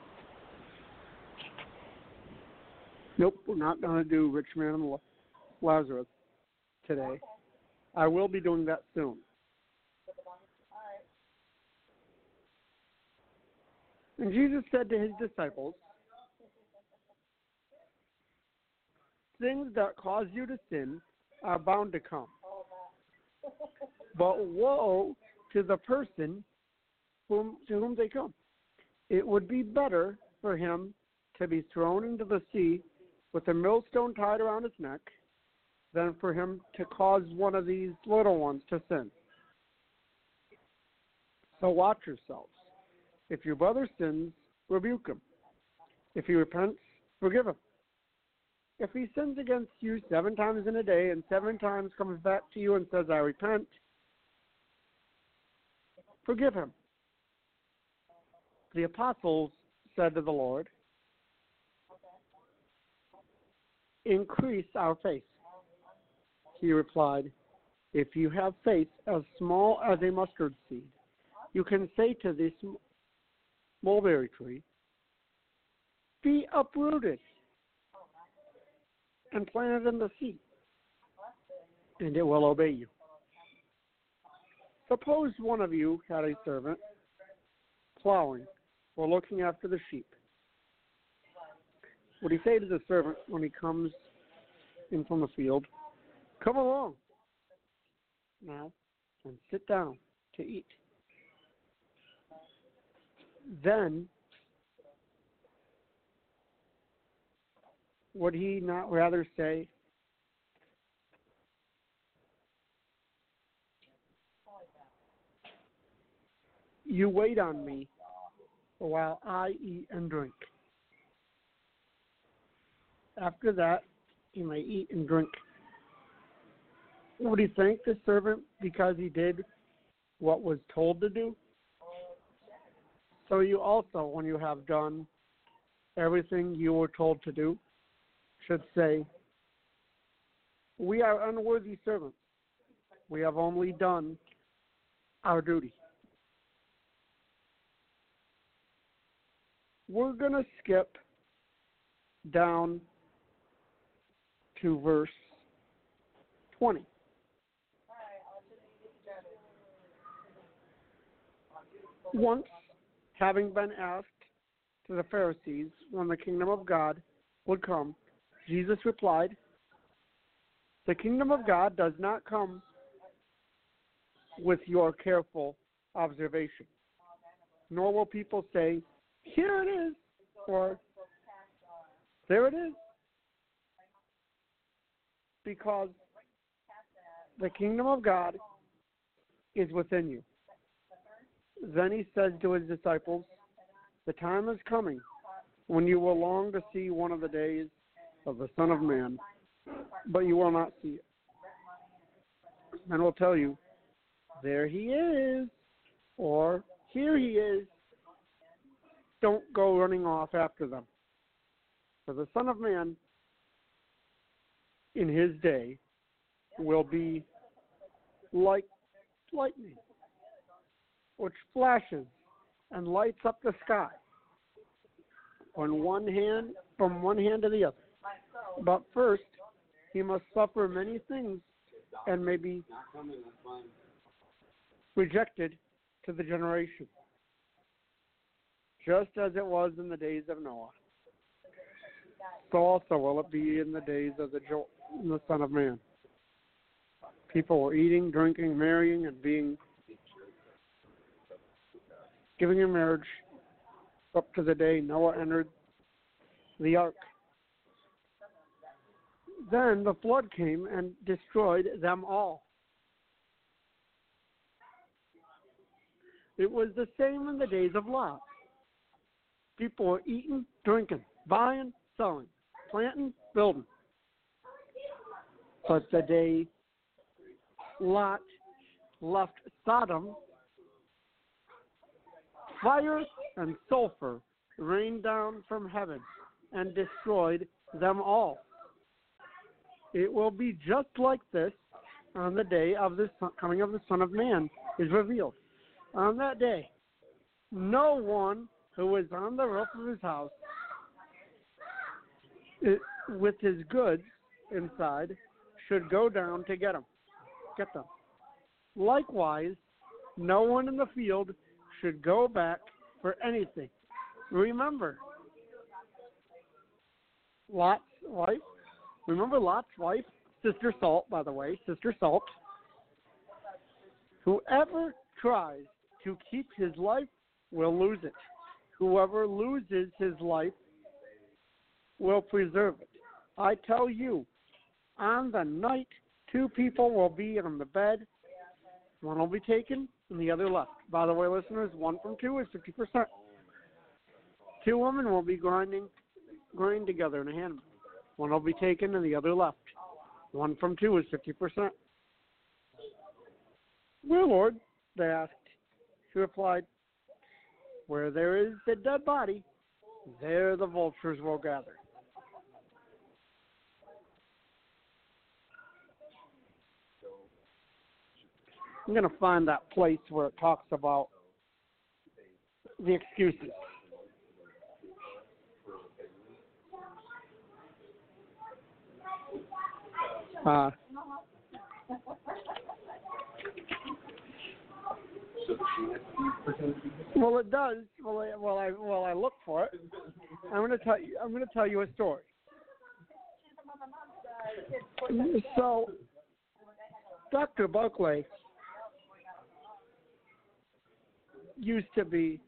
Nope, we're not going to do Rich Man and Lazarus today. Okay. I will be doing that soon. All right. And Jesus said to his disciples, things that cause you to sin are bound to come. But woe to the person whom, to whom they come. It would be better for him to be thrown into the sea with a millstone tied around his neck than for him to cause one of these little ones to sin. So watch yourselves. If your brother sins, rebuke him. If he repents, forgive him. If he sins against you seven times in a day and seven times comes back to you and says, I repent, forgive him. The apostles said to the Lord, increase our faith. He replied, if you have faith as small as a mustard seed, you can say to this mulberry tree, be uprooted and planted in the sea, and it will obey you. Suppose one of you had a servant plowing or looking after the sheep. Would he say to the servant when he comes in from the field, come along now and sit down to eat? Then would he not rather say, you wait on me while I eat and drink? After that, he may eat and drink. Would he thank the servant because he did what was told to do? So you also, when you have done everything you were told to do, should say, we are unworthy servants. We have only done our duty. We're going to skip down to verse twenty. Once, having been asked to the Pharisees when the kingdom of God would come, Jesus replied, The kingdom of God does not come with your careful observation, nor will people say, here it is, or there it is, because the kingdom of God is within you. Then he says to his disciples, the time is coming when you will long to see one of the days of the Son of Man, but you will not see it. And will tell you, there he is, or here he is. Don't go running off after them. For the Son of Man, in his day, will be like lightning, which flashes and lights up the sky on one hand, from one hand to the other. But first, he must suffer many things and may be rejected to the generation, just as it was in the days of Noah. So also will it be in the days of the, jo- the Son of Man. People were eating, drinking, marrying, and being giving in marriage up to the day Noah entered the ark. Then the flood came and destroyed them all. It was the same in the days of Lot. People were eating, drinking, buying, selling, planting, building. But the day Lot left Sodom, fire and sulfur rained down from heaven and destroyed them all. It will be just like this on the day of the coming of the Son of Man is revealed. On that day, no one who is on the roof of his house it, with his goods inside should go down to get them. Get them. Likewise, no one in the field should go back for anything. Remember, Lot's wife. Remember Lot's wife, Sister Salt, by the way, Sister Salt. Whoever tries to keep his life will lose it. Whoever loses his life will preserve it. I tell you, on the night, two people will be on the bed. One will be taken and the other left. By the way, listeners, one from two is fifty percent. Two women will be grinding, grinding together in a hand. One will be taken and the other left. One from two is fifty percent. Well, Lord, they asked. She replied, where there is the dead body, there the vultures will gather. I'm going to find that place where it talks about the excuses. Uh, well, it does. Well, I, well, I well I look for it. I'm going to tell you. I'm going to tell you a story. So, Doctor Buckley used to be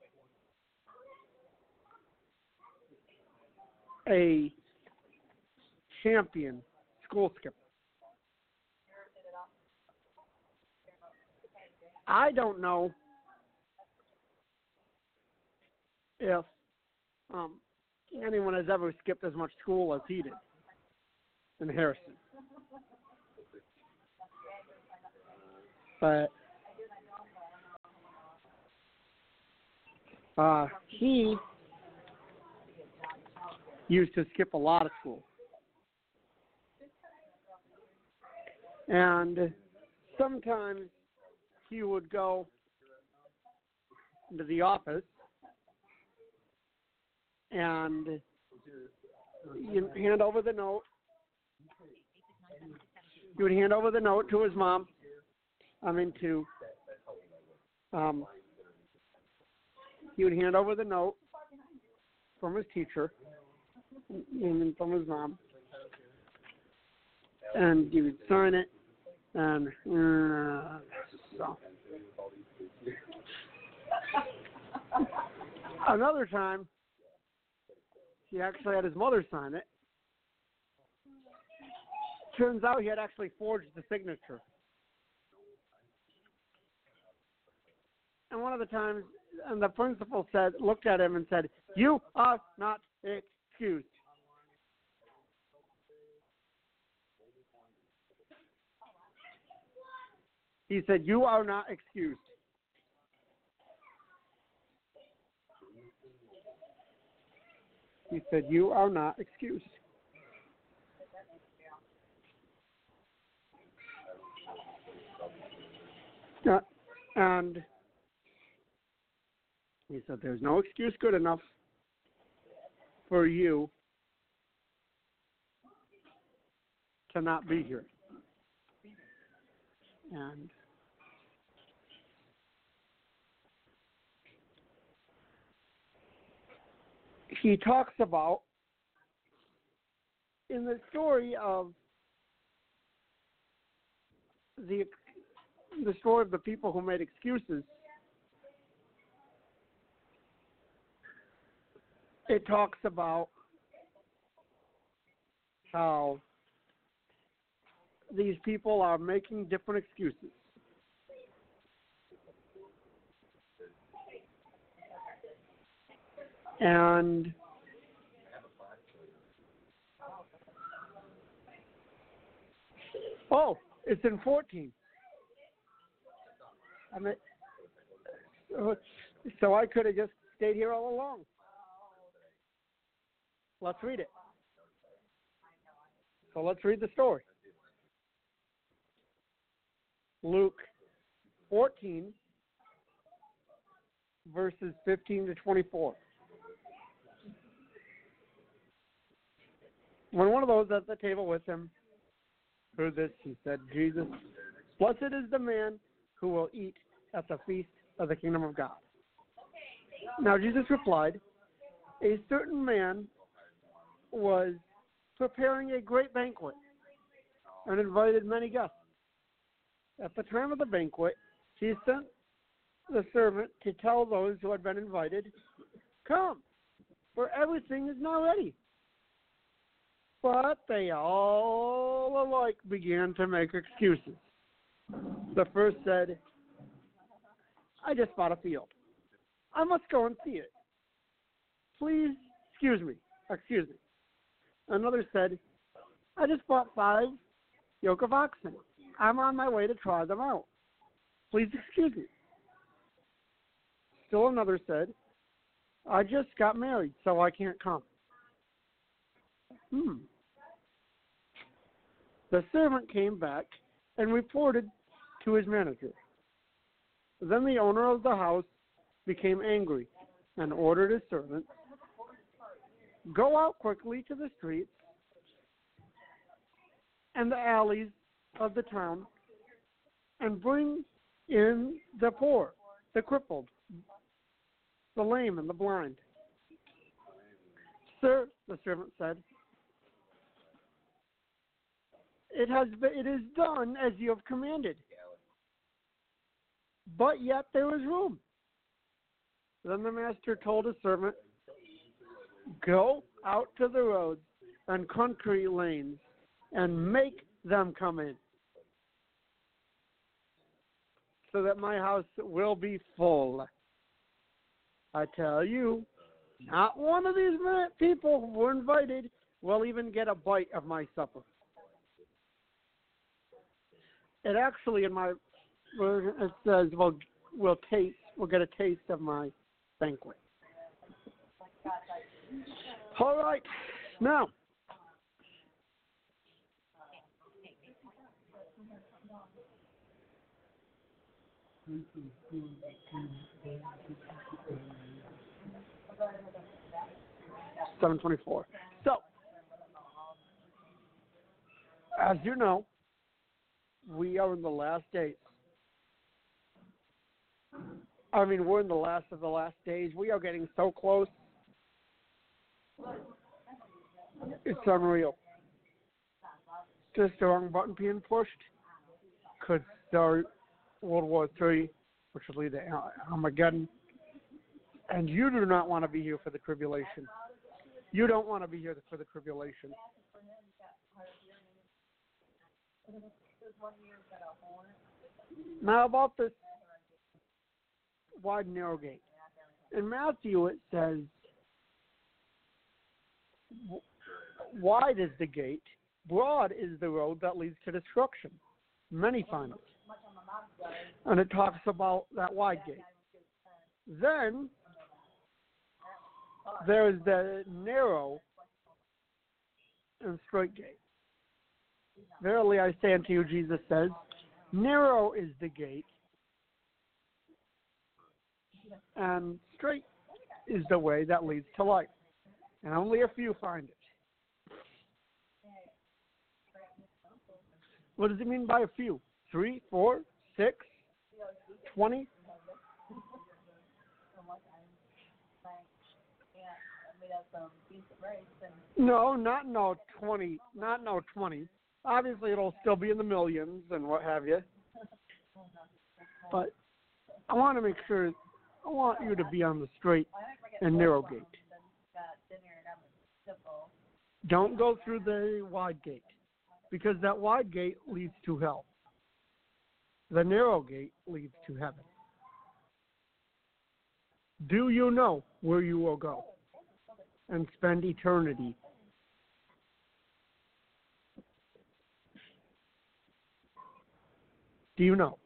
a champion school skipper. I don't know if um, anyone has ever skipped as much school as he did in Harrison. But uh, he used to skip a lot of school. And sometimes he would go into the office and you hand over the note. He would hand over the note to his mom. I mean, to, um, he would hand over the note from his teacher and from his mom. and you would sign it, and uh, so. Another time, he actually had his mother sign it. Turns out he had actually forged the signature. And one of the times, and the principal said, looked at him and said, "You are not excused." He said, "You are not excused." He said, "You are not excused." Uh, and he said, "There's no excuse good enough for you to not be here." And he talks about, in the story of the the story of the people who made excuses, it talks about how these people are making different excuses. And oh, it's in fourteen. I mean, so, so I could have just stayed here all along. Let's read it. So let's read the story. Luke fourteen, verses fifteen to twenty-four. When one of those at the table with him heard this, he said, "Jesus, blessed is the man who will eat at the feast of the kingdom of God." Now Jesus replied, "A certain man was preparing a great banquet and invited many guests. At the time of the banquet, he sent the servant to tell those who had been invited, 'Come, for everything is now ready.' But they all alike began to make excuses. The first said, 'I just bought a field. I must go and see it. Please excuse me, excuse me.' Another said, 'I just bought five yoke of oxen. I'm on my way to try them out. Please excuse me.' Still another said, 'I just got married, so I can't come.' Hmm. The servant came back and reported to his manager. Then the owner of the house became angry and ordered his servant, 'Go out quickly to the streets and the alleys of the town and bring in the poor, the crippled, the lame, and the blind.' 'Sir,' the servant said, 'It has been, it is done as you have commanded. But yet there is room.' Then the master told his servant, 'Go out to the roads and country lanes and make them come in, so that my house will be full. I tell you, not one of these people who were invited will even get a bite of my supper.'" It actually, in my version, it says, "We'll, we'll taste, we'll get a taste of my banquet." All right, now, seven twenty-four. So, as you know, we are in the last days. I mean, we're in the last of the last days. We are getting so close. It's unreal. Just the wrong button being pushed could start World War Three, which will lead to Armageddon. And you do not want to be here for the tribulation. You don't want to be here for the tribulation. Now about this wide and narrow gate. In Matthew it says, wide is the gate, broad is the road that leads to destruction. Many find it. And it talks about that wide gate. Then there's the narrow and straight gate. Verily I say unto you, Jesus says, narrow is the gate, and straight is the way that leads to life. And only a few find it. What does it mean by a few? Three, four, six, twenty? No, not no twenty, not no twenty. Obviously, it'll still be in the millions and what have you. But I want to make sure, I want you to be on the straight and narrow gate. Don't go through the wide gate, because that wide gate leads to hell. The narrow gate leads to heaven. Do you know where you will go and spend eternity? Do you know?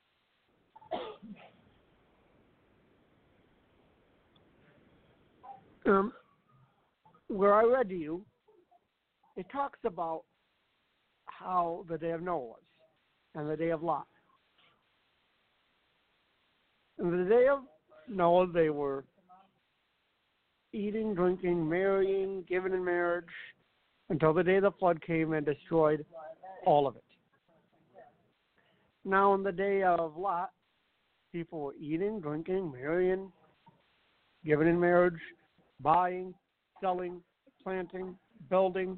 Um, where I read to you, it talks about how the day of Noah was and the day of Lot. In the day of Noah, they were eating, drinking, marrying, giving in marriage, until the day the flood came and destroyed all of it. Now, in the day of Lot, people were eating, drinking, marrying, giving in marriage, buying, selling, planting, building.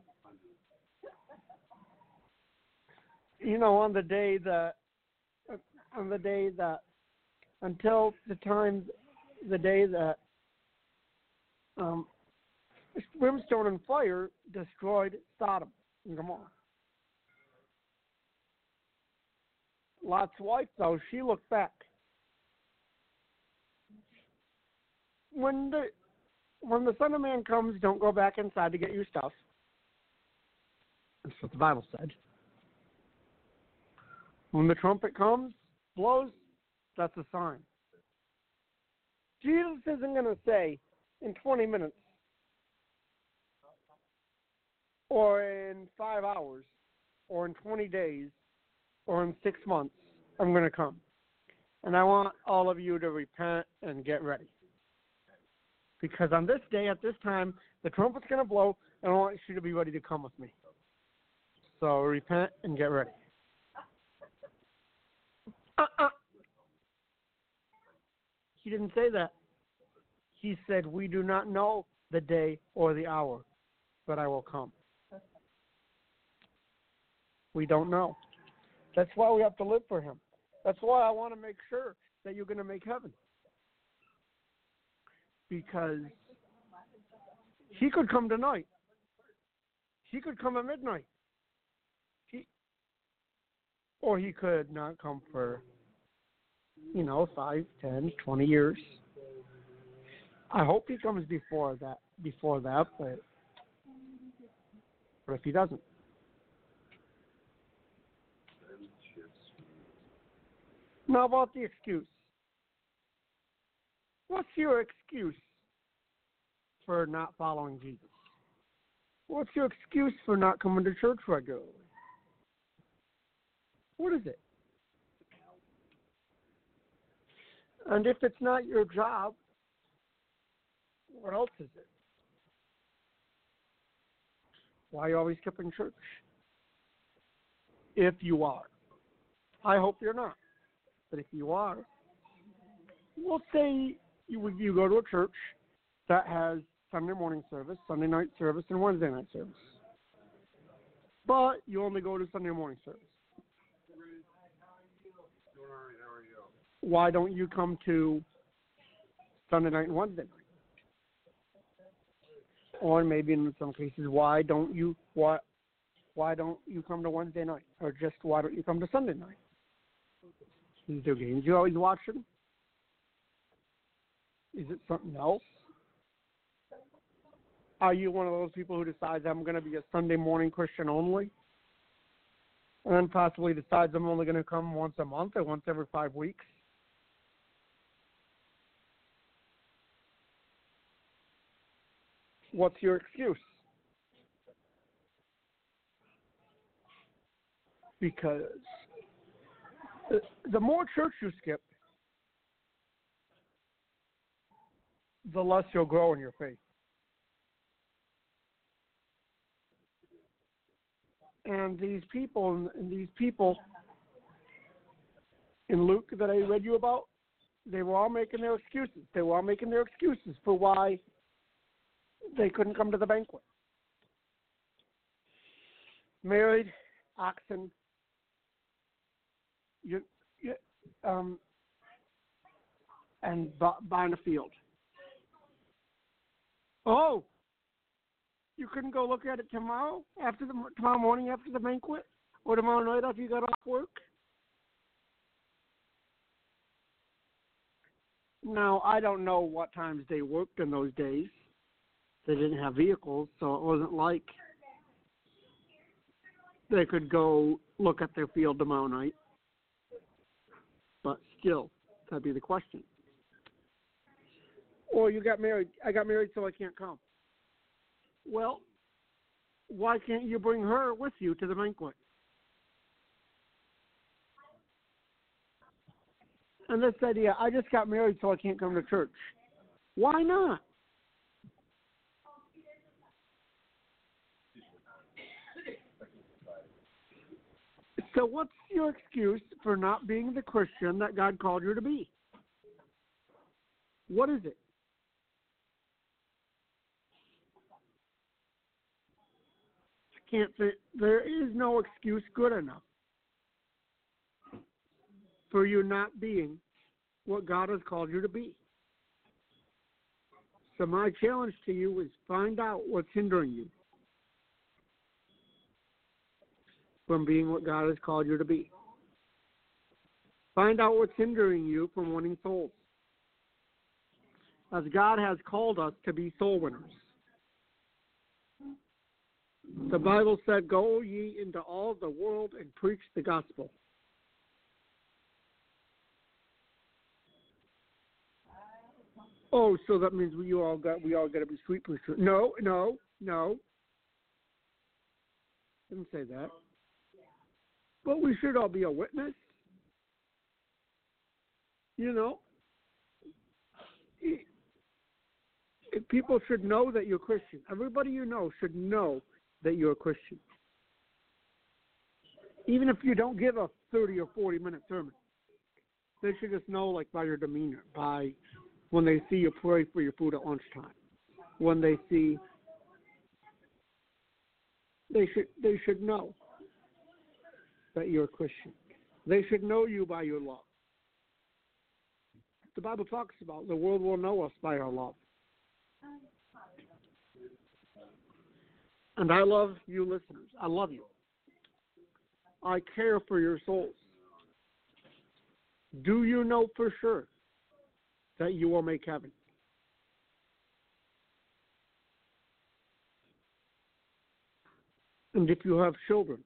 You know, on the day that, on the day that, until the time, the day that um, brimstone and fire destroyed Sodom and Gomorrah. Lot's wife, though, she looked back. When the when the Son of Man comes, don't go back inside to get your stuff. That's what the Bible said. When the trumpet comes, blows, that's a sign. Jesus isn't going to say in twenty minutes or in five hours or in twenty days or in six months, I'm going to come. And I want all of you to repent and get ready. Because on this day, at this time, the trumpet's going to blow, and I want you to be ready to come with me. So repent and get ready. Uh-uh. He didn't say that. He said, we do not know the day or the hour, but I will come. We don't know. That's why we have to live for him. That's why I want to make sure that you're going to make heaven. Because he could come tonight. He could come at midnight. He, or he could not come for, you know, five, ten, twenty years. I hope he comes before that, before that, but, but if he doesn't. Now about the excuse. What's your excuse for not following Jesus? What's your excuse for not coming to church regularly? What is it? And if it's not your job, what else is it? Why are you always skipping church? If you are. I hope you're not. But if you are, we'll say you, you go to a church that has Sunday morning service, Sunday night service, and Wednesday night service. but you only go to Sunday morning service. Why don't you come to Sunday night and Wednesday night? Or maybe in some cases, why don't you why why don't you come to Wednesday night? Or just why don't you come to Sunday night? Is there games you're always watching? Is it something else? Are you one of those people who decides I'm going to be a Sunday morning Christian only? And then possibly decides I'm only going to come once a month or once every five weeks? What's your excuse? Because the more church you skip, the less you'll grow in your faith. And these people, and these people in Luke that I read you about, they were all making their excuses. They were all making their excuses for why they couldn't come to the banquet. Married, oxen, you, you, um, and bu- buying a field. Oh, you couldn't go look at it tomorrow after the tomorrow morning after the banquet, or tomorrow night after you got off work? Now, I don't know what times they worked in those days. They didn't have vehicles, so it wasn't like they could go look at their field tomorrow night. But still, that'd be the question. Or you got married. I got married, so I can't come. Well, why can't you bring her with you to the banquet? And this idea, I just got married, so I can't come to church. Why not? So what's your excuse for not being the Christian that God called you to be? What is it? I can't say, there is no excuse good enough for you not being what God has called you to be. So my challenge to you is find out what's hindering you from being what God has called you to be. Find out what's hindering you from winning souls, as God has called us to be soul winners. The Bible said, "Go ye into all the world and preach the gospel." Oh, so that means we all got we all got to be sweet preachers? No, no, no. Didn't say that. But we should all be a witness. You know, people should know that you're Christian. Everybody you know should know that you're a Christian. Even if you don't give a thirty or forty minute sermon, they should just know, like, by your demeanor, by when they see you pray for your food at lunchtime, when they see, they should they should know that you're a Christian. They should know you by your love. The Bible talks about the world will know us by our love. And I love you listeners. I love you. I care for your souls. Do you know for sure that you will make heaven? And if you have children,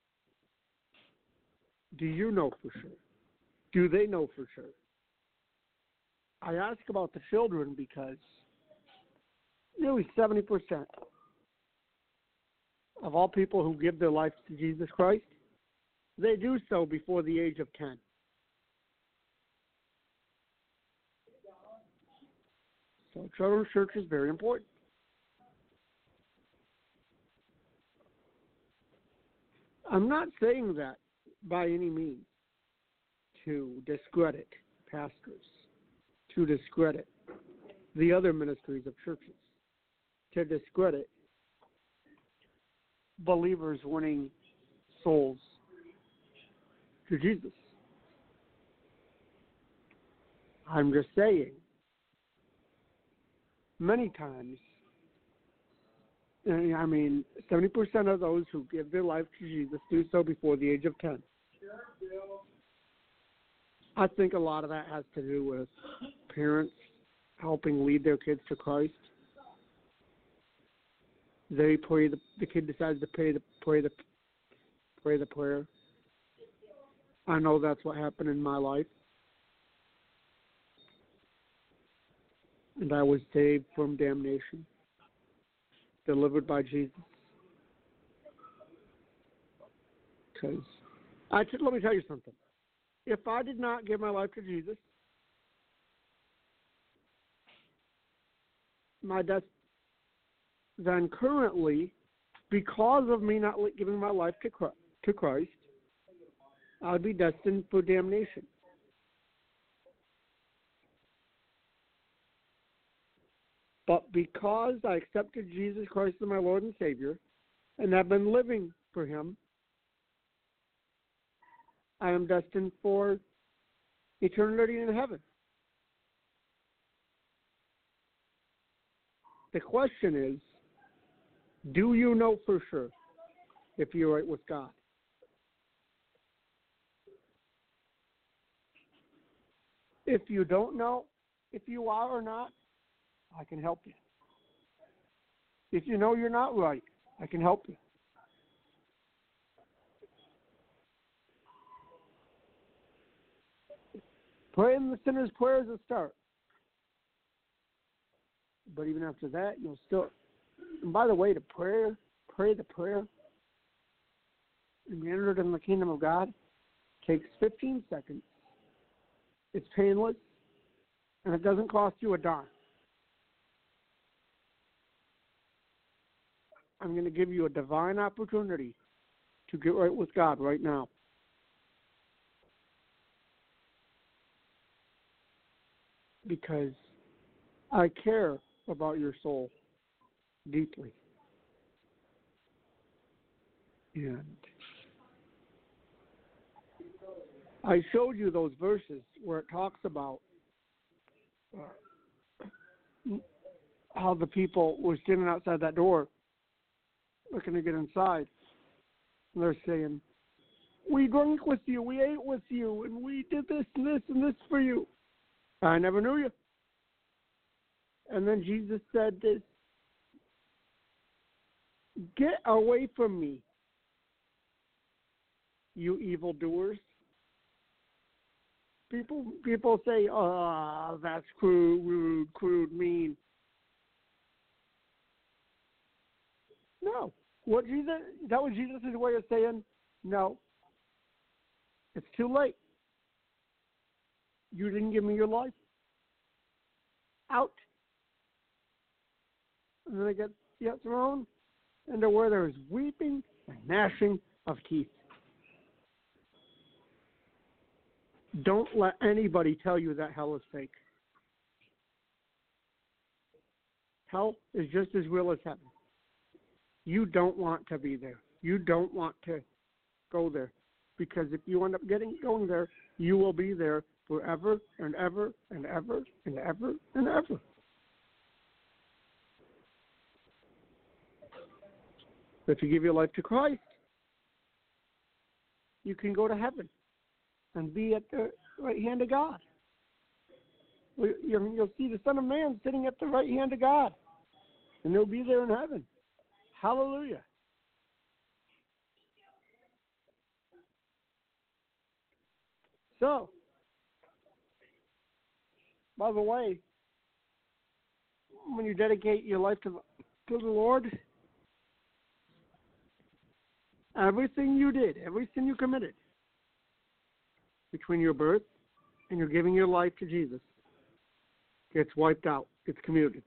do you know for sure? Do they know for sure? I ask about the children because nearly seventy percent of all people who give their lives to Jesus Christ, they do so before the age of ten. So children's church is very important. I'm not saying that by any means to discredit pastors, to discredit the other ministries of churches, to discredit believers winning souls to Jesus. I'm just saying, many times, I mean, seventy percent of those who give their life to Jesus do so before the age of ten. I think a lot of that has to do with parents helping lead their kids to Christ. They pray the the kid decides to pray the pray the pray the prayer. I know that's what happened in my life, and I was saved from damnation, delivered by Jesus. Because I t- let me tell you something. If I did not give my life to Jesus, my death, then currently, because of me not giving my life to Christ, to Christ, I would be destined for damnation. But because I accepted Jesus Christ as my Lord and Savior, and have been living for Him, I am destined for eternity in heaven. The question is, do you know for sure if you're right with God? If you don't know if you are or not, I can help you. If you know you're not right, I can help you. Praying the sinner's prayer is a start. But even after that, you'll still... And by the way, the prayer, pray the prayer, and be entered in the kingdom of God, takes fifteen seconds. It's painless, and it doesn't cost you a dime. I'm going to give you a divine opportunity to get right with God right now. Because I care about your soul deeply. And I showed you those verses where it talks about uh, how the people were standing outside that door looking to get inside. And they're saying, we drank with you, we ate with you, and we did this and this and this for you. I never knew you. And then Jesus said this, get away from me, you evildoers. People people say, oh, that's crude, rude, crude, mean. No. What Jesus, that was Jesus' way of saying, no, it's too late. You didn't give me your life. Out. And then they get, get thrown into where there is weeping and gnashing of teeth. Don't let anybody tell you that hell is fake. Hell is just as real as heaven. You don't want to be there. You don't want to go there. Because if you end up getting going there, you will be there forever and ever and ever and ever and ever. If you give your life to Christ, you can go to heaven and be at the right hand of God. You'll see the Son of Man sitting at the right hand of God, and he'll be there in heaven. Hallelujah. So, by the way, when you dedicate your life to the, to the Lord, everything you did, every sin you committed between your birth and your giving your life to Jesus gets wiped out, gets commuted.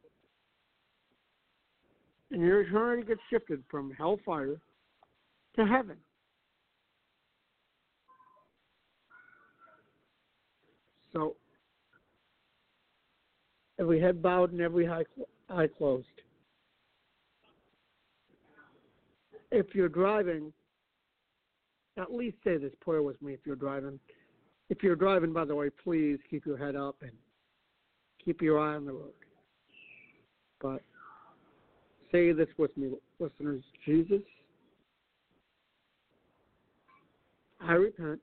And your eternity gets shifted from hellfire to heaven. So, every head bowed and every eye, eye closed. if you're driving, at least say this prayer with me if you're driving. If you're driving, by the way, please keep your head up and keep your eye on the road. But say this with me, listeners. Jesus, I repent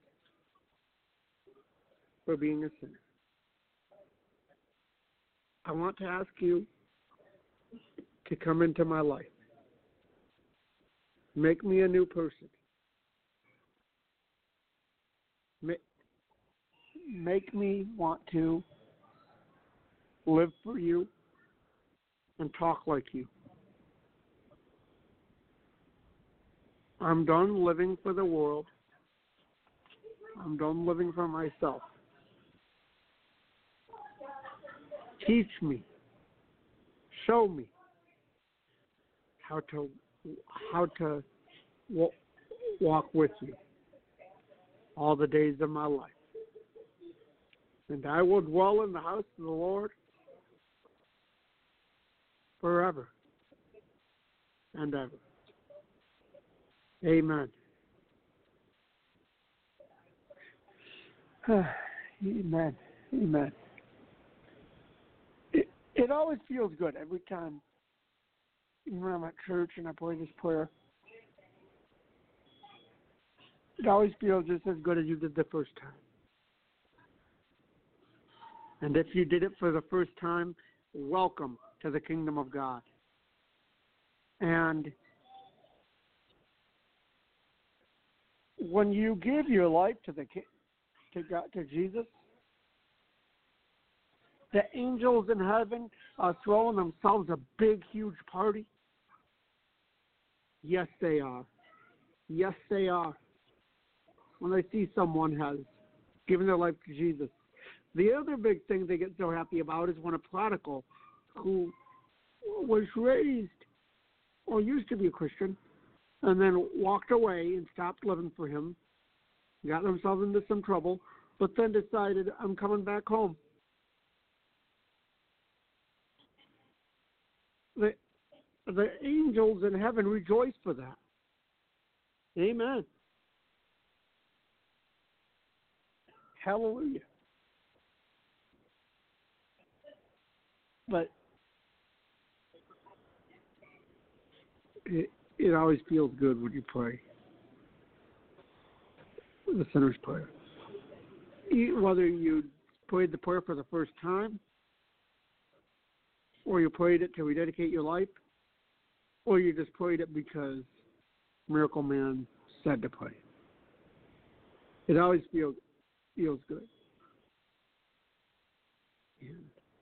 for being a sinner. I want to ask you to come into my life. Make me a new person. Make, make me want to live for you and talk like you. I'm done living for the world. I'm done living for myself. Teach me, show me how to how to w- walk with you all the days of my life. And I will dwell in the house of the Lord forever and ever. Amen. Amen. Amen. It, it always feels good every time, even when I'm at church and I pray this prayer. It always feels just as good as you did the first time. And if you did it for the first time, welcome to the kingdom of God. And when you give your life to the to God, to Jesus, the angels in heaven are throwing themselves a big, huge party. Yes, they are. Yes, they are. When they see someone has given their life to Jesus. The other big thing they get so happy about is when a prodigal who was raised or used to be a Christian and then walked away and stopped living for him, got themselves into some trouble, but then decided, I'm coming back home. The, the angels in heaven rejoice for that. Amen. Hallelujah. But it, it always feels good when you pray the sinner's prayer. Whether you prayed the prayer for the first time, or you prayed it to rededicate your life, or you just prayed it because Miracle Man said to pray. It always feels feels good. And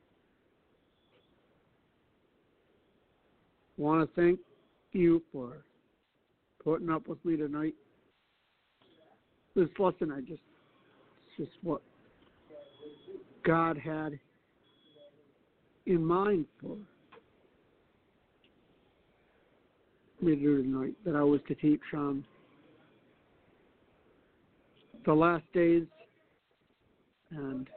I want to thank you for putting up with me tonight. This lesson, I just, it's just what God had in mind for me to do tonight, that I was to teach on the last days and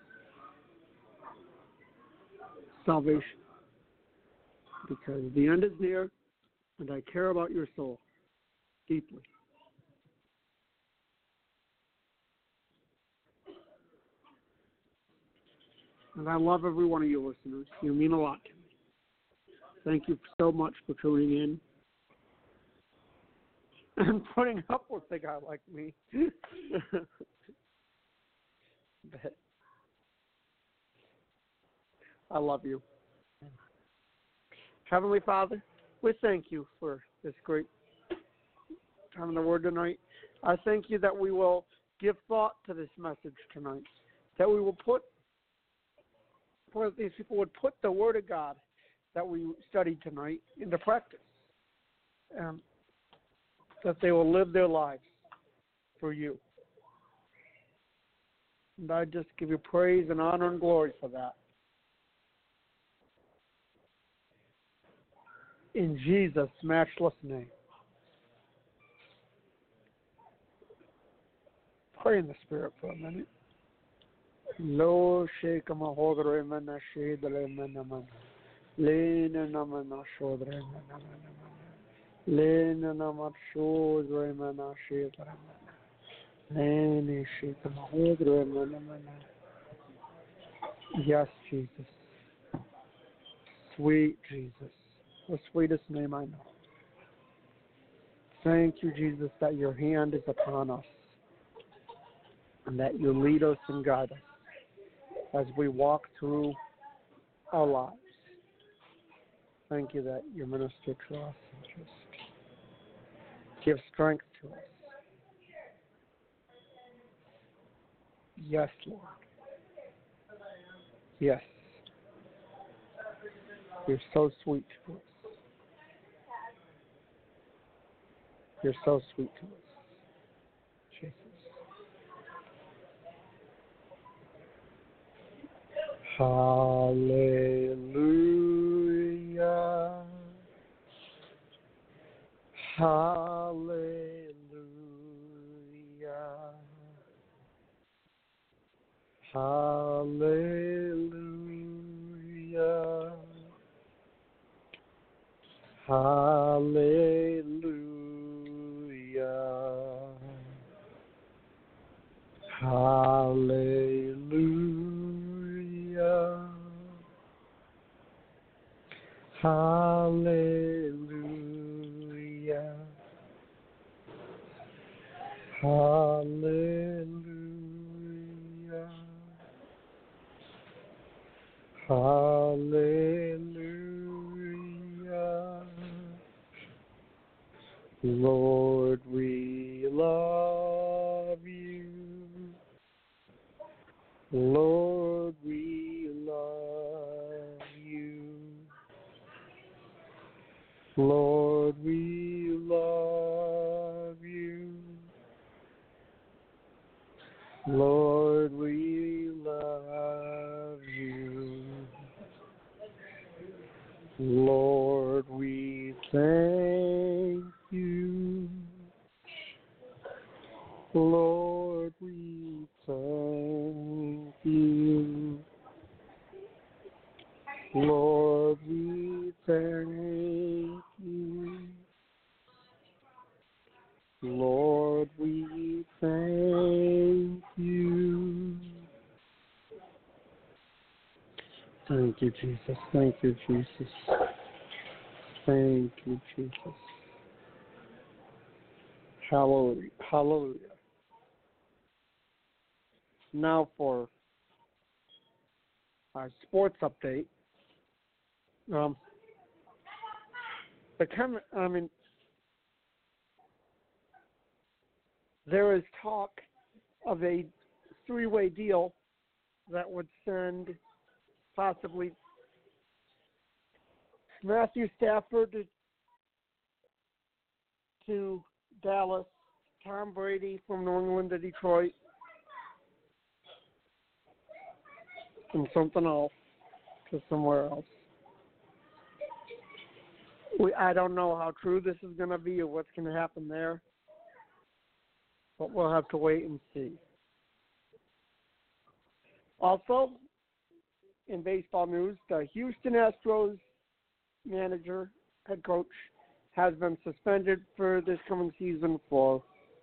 salvation, because the end is near and I care about your soul deeply. And I love every one of you listeners. You mean a lot to me. Thank you so much for tuning in and putting up with a guy like me. But I love you. Heavenly Father, we thank you for this great time in the Word tonight. I thank you that we will give thought to this message tonight, that we will put that these people would put the Word of God that we studied tonight into practice, and that they will live their lives for you. And I just give you praise and honor and glory for that. In Jesus' matchless name. Pray in the Spirit for a minute. Lo shekama hodre mana shedle mana mana lena namana shodre mana mana mana Lena Namasho Remana Shikara. Lene Shikama Remana. Yes, Jesus. Sweet Jesus. The sweetest name I know. Thank you, Jesus, that your hand is upon us and that you lead us and guide us as we walk through our lives. Thank you that you minister to us and just give strength to us. Yes, Lord. Yes. You're so sweet to us. You're so sweet to us. Jesus. Hallelujah. Hallelujah. Hallelujah. Hallelujah. Hallelujah. Hallelujah. Hallelujah. Hallelujah. Lord, we love you. Lord, we love you. Lord, we love you. Lord, we love you. Lord, we thank you. Lord, we thank you. Lord, we thank you. Lord, we thank you. Thank you, Jesus. Thank you, Jesus. Thank you, Jesus. Hallelujah. Hallelujah. Now for our sports update. Um, the chem- I mean, there is talk of a three-way deal that would send possibly Matthew Stafford to, to Dallas, Tom Brady from New England to Detroit, and something else to somewhere else. We, I don't know how true this is going to be or what's going to happen there, but we'll have to wait and see. Also, in baseball news, the Houston Astros manager, head coach, has been suspended for this coming season for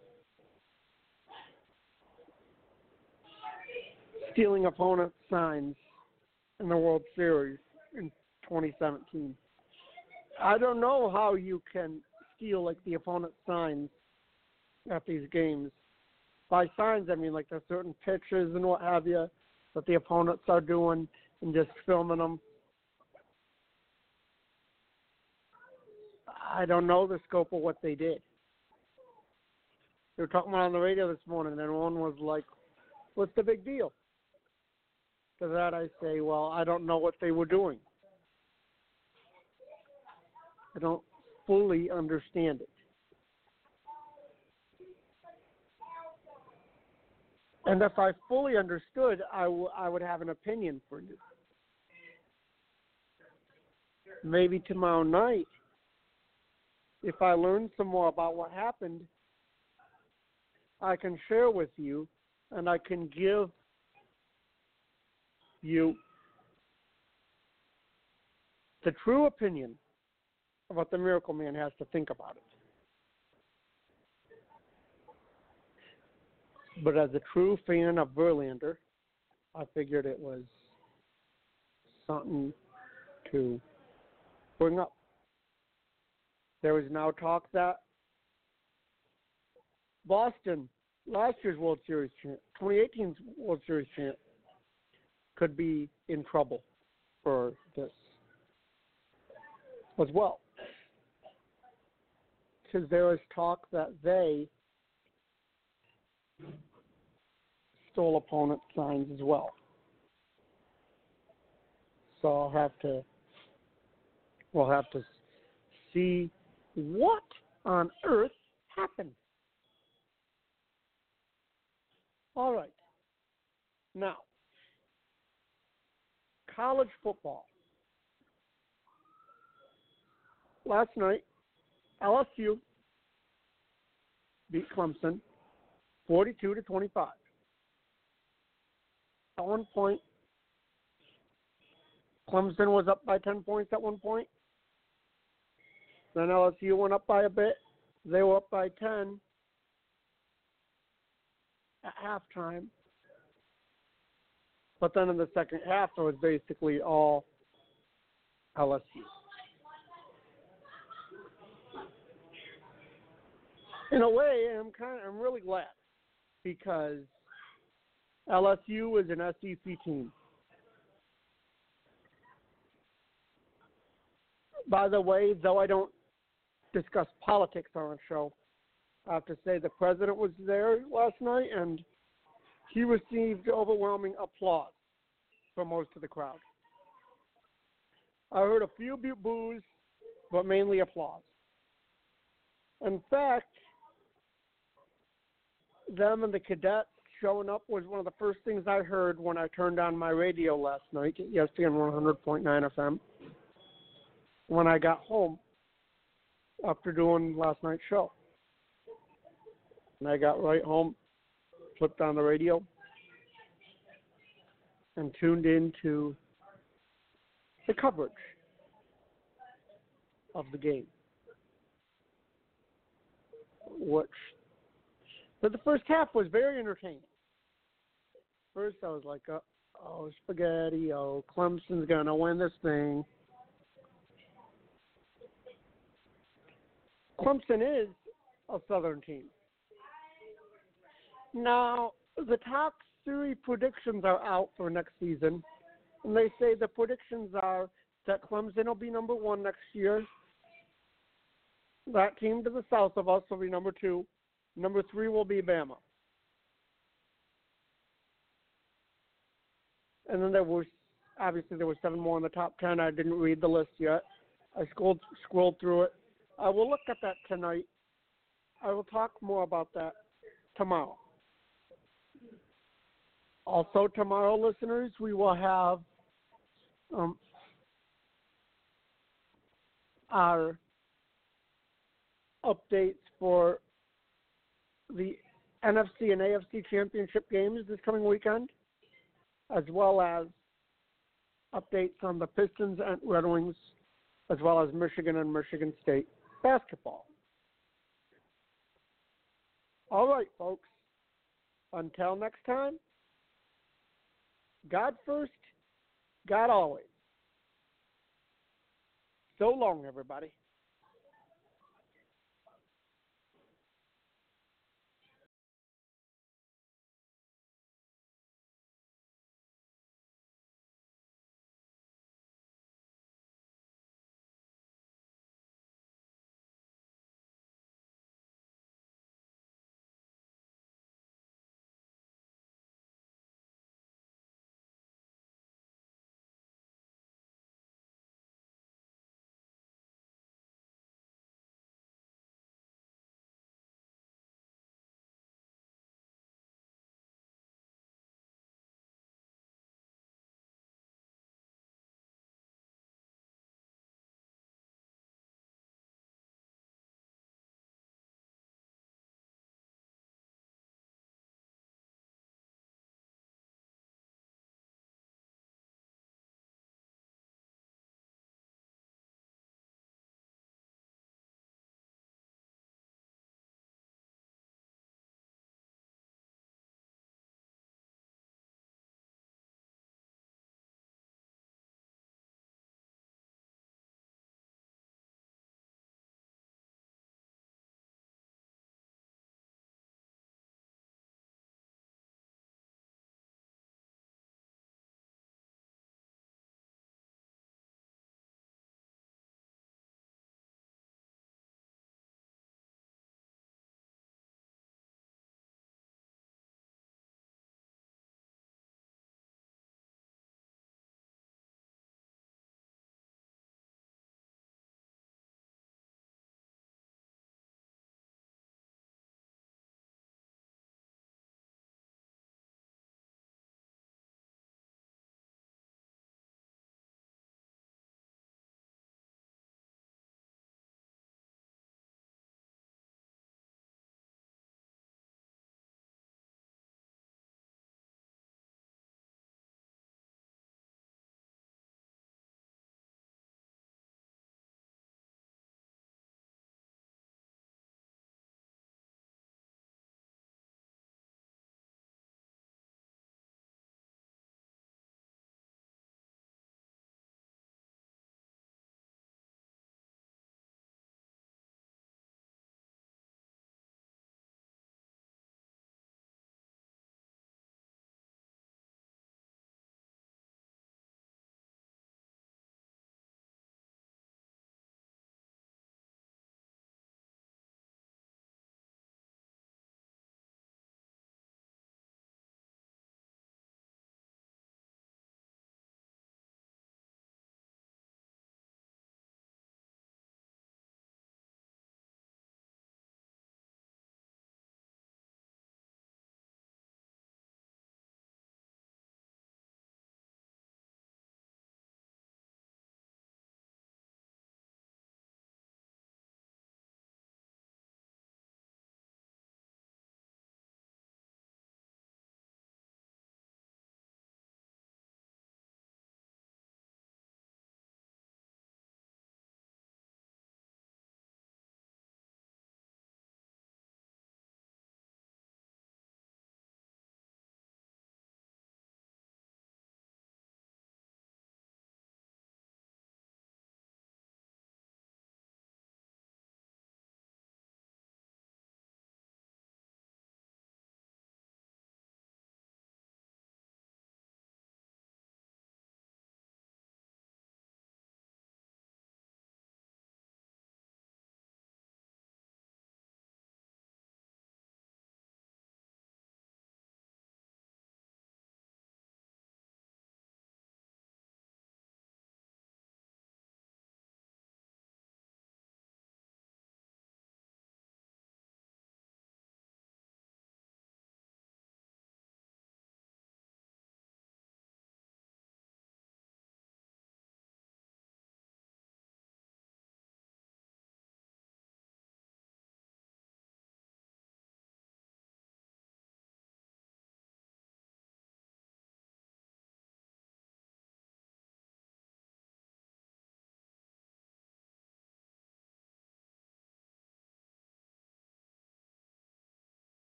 stealing opponent signs in the World Series in twenty seventeen. I don't know how you can steal like the opponent signs at these games. By signs, I mean like there's certain pitches and what have you that the opponents are doing and just filming them. I don't know the scope of what they did. They were talking about on the radio this morning, and one was like, what's the big deal? To that I say, well, I don't know what they were doing. I don't fully understand it. And if I fully understood, I, w- I would have an opinion for you. Maybe tomorrow night, if I learn some more about what happened, I can share with you and I can give you the true opinion but the Miracle Man has to think about it. But as a true fan of Verlander, I figured it was something to bring up. There is now talk that Boston, last year's World Series champ, twenty eighteen's World Series champ, could be in trouble for this as well. Because there is talk that they stole opponent signs as well. So I'll have to, we'll have to see what on earth happened. All right. Now, college football. Last night, L S U beat Clemson forty-two to twenty-five. At one point, Clemson was up by ten points at one point. Then L S U went up by a bit. They were up by ten at halftime. But then in the second half, it was basically all L S U. In a way, I'm kind of, I'm really glad because L S U is an S E C team. By the way, though I don't discuss politics on the show, I have to say the president was there last night and he received overwhelming applause from most of the crowd. I heard a few boos, but mainly applause. In fact, them and the cadets showing up was one of the first things I heard when I turned on my radio last night at E S P N one hundred point nine F M when I got home after doing last night's show. And I got right home, flipped on the radio, and tuned into the coverage of the game, which but the first half was very entertaining. First, I was like, oh, oh spaghetti, oh, Clemson's going to win this thing. Clemson is a Southern team. Now, the top three predictions are out for next season, and they say the predictions are that Clemson will be number one next year. That team to the south of us will be number two. Number three will be Bama. And then there was, obviously there were seven more in the top ten. I didn't read the list yet. I scrolled, scrolled through it. I will look at that tonight. I will talk more about that tomorrow. Also tomorrow, listeners, we will have um, our updates for the N F C and A F C championship games this coming weekend, as well as updates on the Pistons and Red Wings, as well as Michigan and Michigan State basketball. All right, folks. Until next time, God first, God always. So long, everybody.